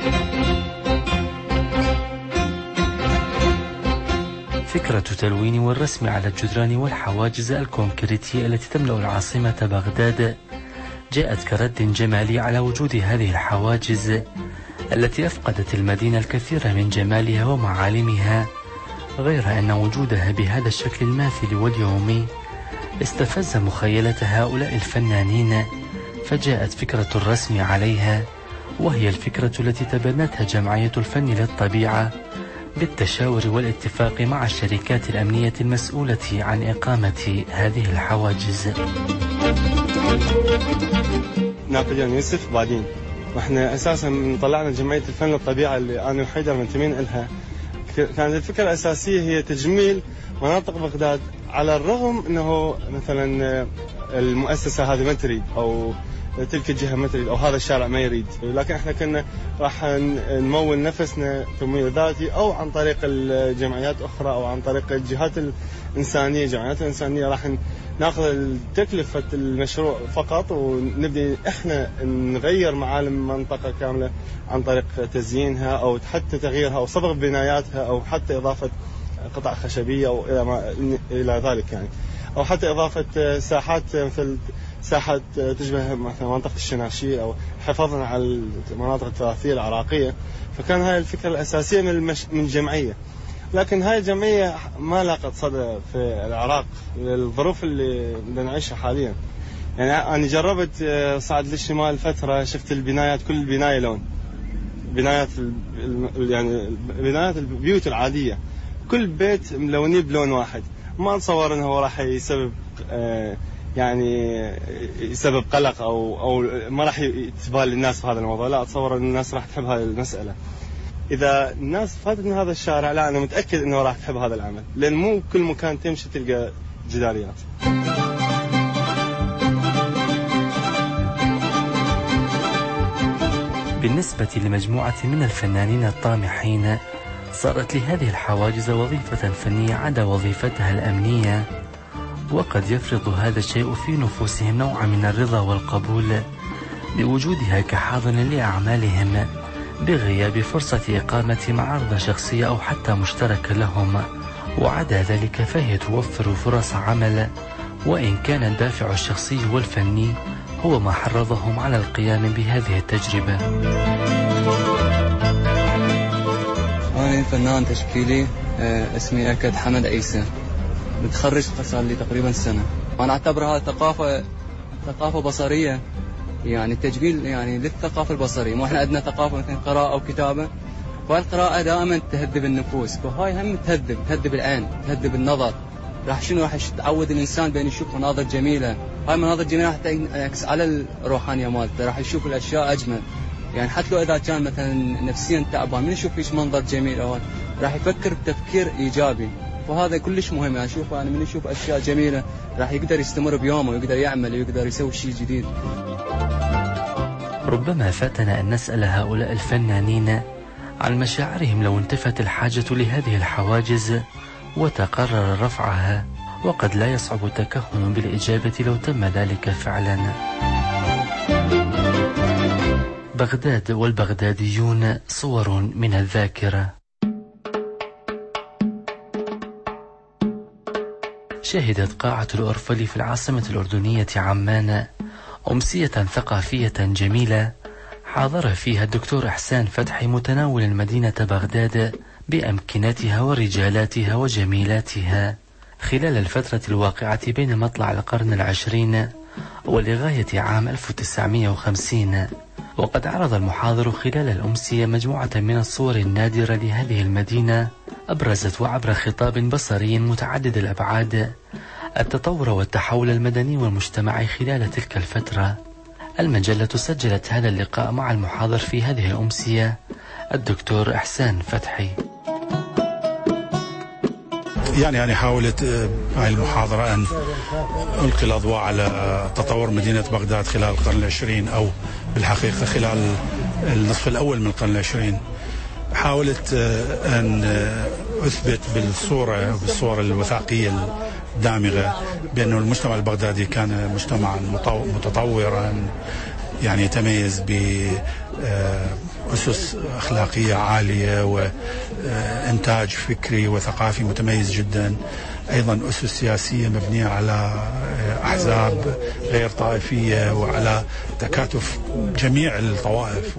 فكرة تلوين والرسم على الجدران والحواجز الكونكريتية التي تملأ العاصمة بغداد جاءت كرد جمالي على وجود هذه الحواجز التي أفقدت المدينة الكثير من جمالها ومعالمها، غير أن وجودها بهذا الشكل الماثل واليومي استفز مخيلة هؤلاء الفنانين، فجاءت فكرة الرسم عليها، وهي الفكرة التي تبنتها جمعية الفن للطبيعة بالتشاور والاتفاق مع الشركات الأمنية المسؤولة عن إقامة هذه الحواجز. ناقدين يوسف بعدين، واحنا أساسا من طلعنا جمعية الفن للطبيعة اللي أنا وحيدر منتمين إلها، كانت الفكرة الأساسية هي تجميل مناطق بغداد، على الرغم أنه مثلا المؤسسة هذه ما تريد أو تلك الجهة ما تريد أو هذا الشارع ما يريد، لكن احنا كنا راح نمول نفسنا تمويل ذاتي أو عن طريق الجمعيات أخرى أو عن طريق الجهات الإنسانية، الجمعيات الإنسانية راح ناخذ تكلفة المشروع فقط، ونبدأ احنا نغير معالم منطقة كاملة عن طريق تزيينها أو حتى تغييرها أو صبغ بناياتها أو حتى إضافة قطع خشبية أو إلى ما إلى ذلك يعني، أو حتى إضافة ساحات مثل ساحات تشبه مثلا منطقة الشناشي أو حفاظا على المناطق التراثية العراقية. فكان هاي الفكرة الأساسية من المش... من الجمعية، لكن هاي الجمعية ما لاقت صدى في العراق للظروف اللي نعيشها حاليا. يعني أنا جربت صعد للشمال فترة، شفت البنايات كل البناية لون، بنايات ال... يعني بنايات البيوت العادية كل بيت ملوني بلون واحد، ما أتصور أنه راح يسبب آه يعني يسبب قلق أو أو ما راح تبال الناس في هذا الموضوع. لا، أتصور أن الناس راح تحب هذه المسألة. إذا الناس فاتت من هذا الشارع، لا أنا متأكد أنه راح تحب هذا العمل، لأن مو كل مكان تمشي تلقى جداريات. بالنسبة لمجموعة من الفنانين الطامحين، صارت لهذه الحواجز وظيفة فنية عدا وظيفتها الأمنية، وقد يفرض هذا الشيء في نفوسهم نوعا من الرضا والقبول بوجودها كحاضن لأعمالهم، بغياب فرصة إقامة معارض شخصية أو حتى مشتركة لهم، وعدا ذلك فهي توفر فرص عمل، وإن كان الدافع الشخصي والفني هو ما حرضهم على القيام بهذه التجربة. أنا فنان تشكيلي اسمي أكد حمد عيسى، متخرج صار لي تقريبا سنة. وأنا أعتبرها ثقافة ثقافة بصرية، يعني التجميل يعني للثقافة البصرية. مو إحنا عندنا ثقافة مثلا قراءة أو كتابة، والقراءة دائما تهذب النفوس، وهاي هم تهذب تهذب العين، تهذب النظر. راح شنو راح يتعود الإنسان بأن يشوف مناظر جميلة، هاي مناظر جميلة راح تنعكس على الروحانية مالته، راح يشوف الأشياء أجمل. يعني حتى لو إذا كان مثلا نفسيا تعبان من يشوف فيش منظر جميل أو راح يفكر بتفكير إيجابي، وهذا كلش مهم. يعني أشوف أنا من يشوف أشياء جميلة راح يقدر يستمر بيومه ويقدر يعمل ويقدر يسوي شيء جديد. ربما فاتنا أن نسأل هؤلاء الفنانين عن مشاعرهم لو انتفت الحاجة لهذه الحواجز وتقرر رفعها، وقد لا يصعب التكهن بالإجابة لو تم ذلك فعلا. بغداد والبغداديون، صور من الذاكرة. شهدت قاعة الأرفل في العاصمة الأردنية عمان أمسية ثقافية جميلة حاضر فيها الدكتور إحسان فتحي متناول مدينة بغداد بأمكنتها ورجالاتها وجميلاتها خلال الفترة الواقعة بين مطلع القرن العشرين ولغاية عام ألف وتسعمائة وخمسين. وقد عرض المحاضر خلال الأمسية مجموعة من الصور النادرة لهذه المدينة أبرزت وعبر خطاب بصري متعدد الأبعاد التطور والتحول المدني والمجتمعي خلال تلك الفترة. المجلة سجلت هذا اللقاء مع المحاضر في هذه الأمسية الدكتور إحسان فتحي. يعني أنا حاولت هاي المحاضرة أن ألقي الأضواء على تطور مدينة بغداد خلال القرن العشرين، أو بالحقيقة خلال النصف الأول من القرن العشرين. حاولت أن أثبت بالصورة بالصور الوثائقية الدامغة بأن المجتمع البغدادي كان مجتمعا متطورا، يعني يتميز بأسس أخلاقية عالية وإنتاج فكري وثقافي متميز جدا، أيضا أسس سياسية مبنية على أحزاب غير طائفية وعلى تكاتف جميع الطوائف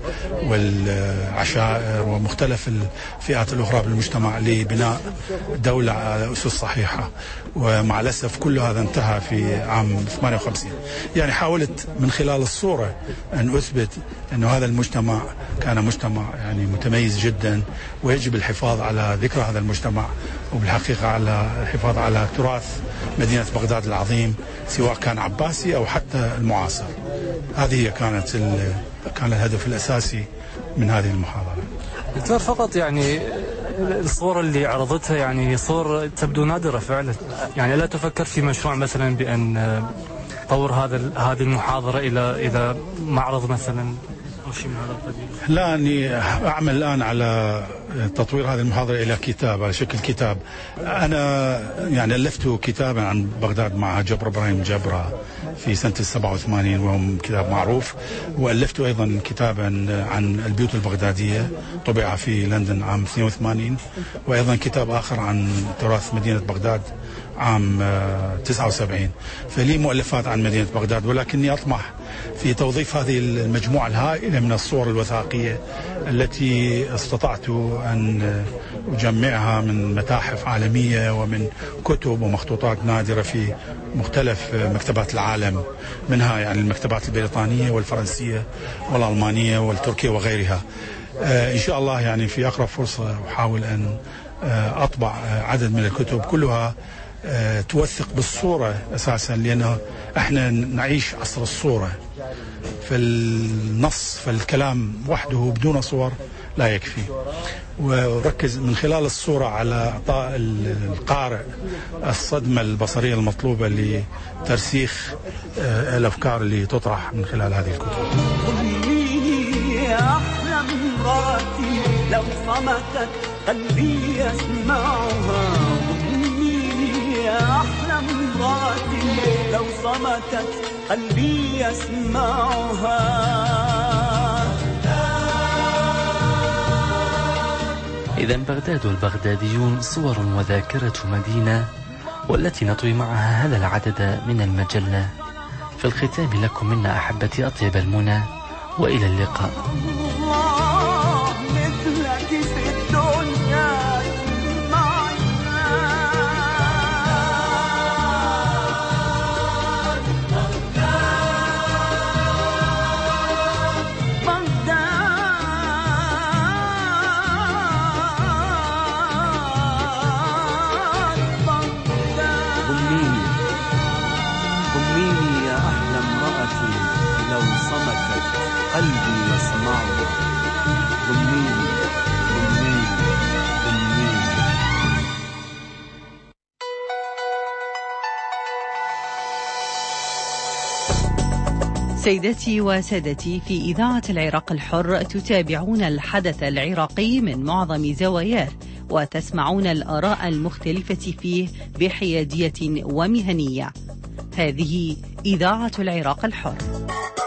والعشائر ومختلف الفئات الأخرى بالمجتمع لبناء دولة على أسس صحيحة. ومع الأسف كل هذا انتهى في عام ثمانية وخمسين. يعني حاولت من خلال الصورة أن أثبت أن هذا المجتمع كان مجتمع يعني متميز جدا، ويجب الحفاظ على ذكرى هذا المجتمع، وبالحقيقة على الحفاظ على تراث مدينة بغداد العظيم سواء كان عباسي أو حتى المعاصر. هذه كانت كان الهدف الأساسي من هذه المحاضرة. دكتور، فقط يعني الصورة اللي عرضتها يعني صور تبدو نادرة فعلا، يعني لا تفكر في مشروع مثلا بأن تطور هذا هذه المحاضرة إلى إلى معرض مثلا أو شيء من هذا القبيل؟ لا، أني أعمل الآن على تطوير هذه المحاضرة إلى كتاب على شكل كتاب. أنا يعني ألفت كتابا عن بغداد مع جبر إبراهيم جبرة في سنة السبعة وثمانين، وهم كتاب معروف. وألفت أيضا كتابا عن البيوت البغدادية طبع في لندن عام اثنين وثمانين، وأيضا كتاب آخر عن تراث مدينة بغداد عام تسعة وسبعين. فلي مؤلفات عن مدينة بغداد، ولكني أطمح في توظيف هذه المجموعة الهائلة من الصور الوثائقية التي استطعت أن أجمعها من متاحف عالمية ومن كتب ومخطوطات نادرة في مختلف مكتبات العالم، منها يعني المكتبات البريطانية والفرنسية والألمانية والتركية وغيرها. إن شاء الله يعني في أقرب فرصة أحاول أن أطبع عدد من الكتب كلها توثق بالصورة أساسا، لأنه احنا نعيش عصر الصورة. فالنص فالكلام وحده بدون صور لا يكفي، وركز من خلال الصورة على إعطاء القارئ الصدمة البصرية المطلوبة لترسيخ الأفكار اللي تطرح من خلال هذه الكتب. لو صمتت قلبي يسمعها، يا أحلى امرأتي لو صمتت قلبي يسمعها. إذن بغداد والبغداديون صور وذاكرة مدينة، والتي نطوي معها هذا العدد من المجلة. في الختام لكم منا أحبتي أطيب المنى، وإلى اللقاء. قلبي يسمعها، ضميني ضميني ضميني. سيدتي وسادتي، في إذاعة العراق الحر تتابعون الحدث العراقي من معظم زواياه، وتسمعون الآراء المختلفة فيه بحيادية ومهنية. هذه إذاعة العراق الحر.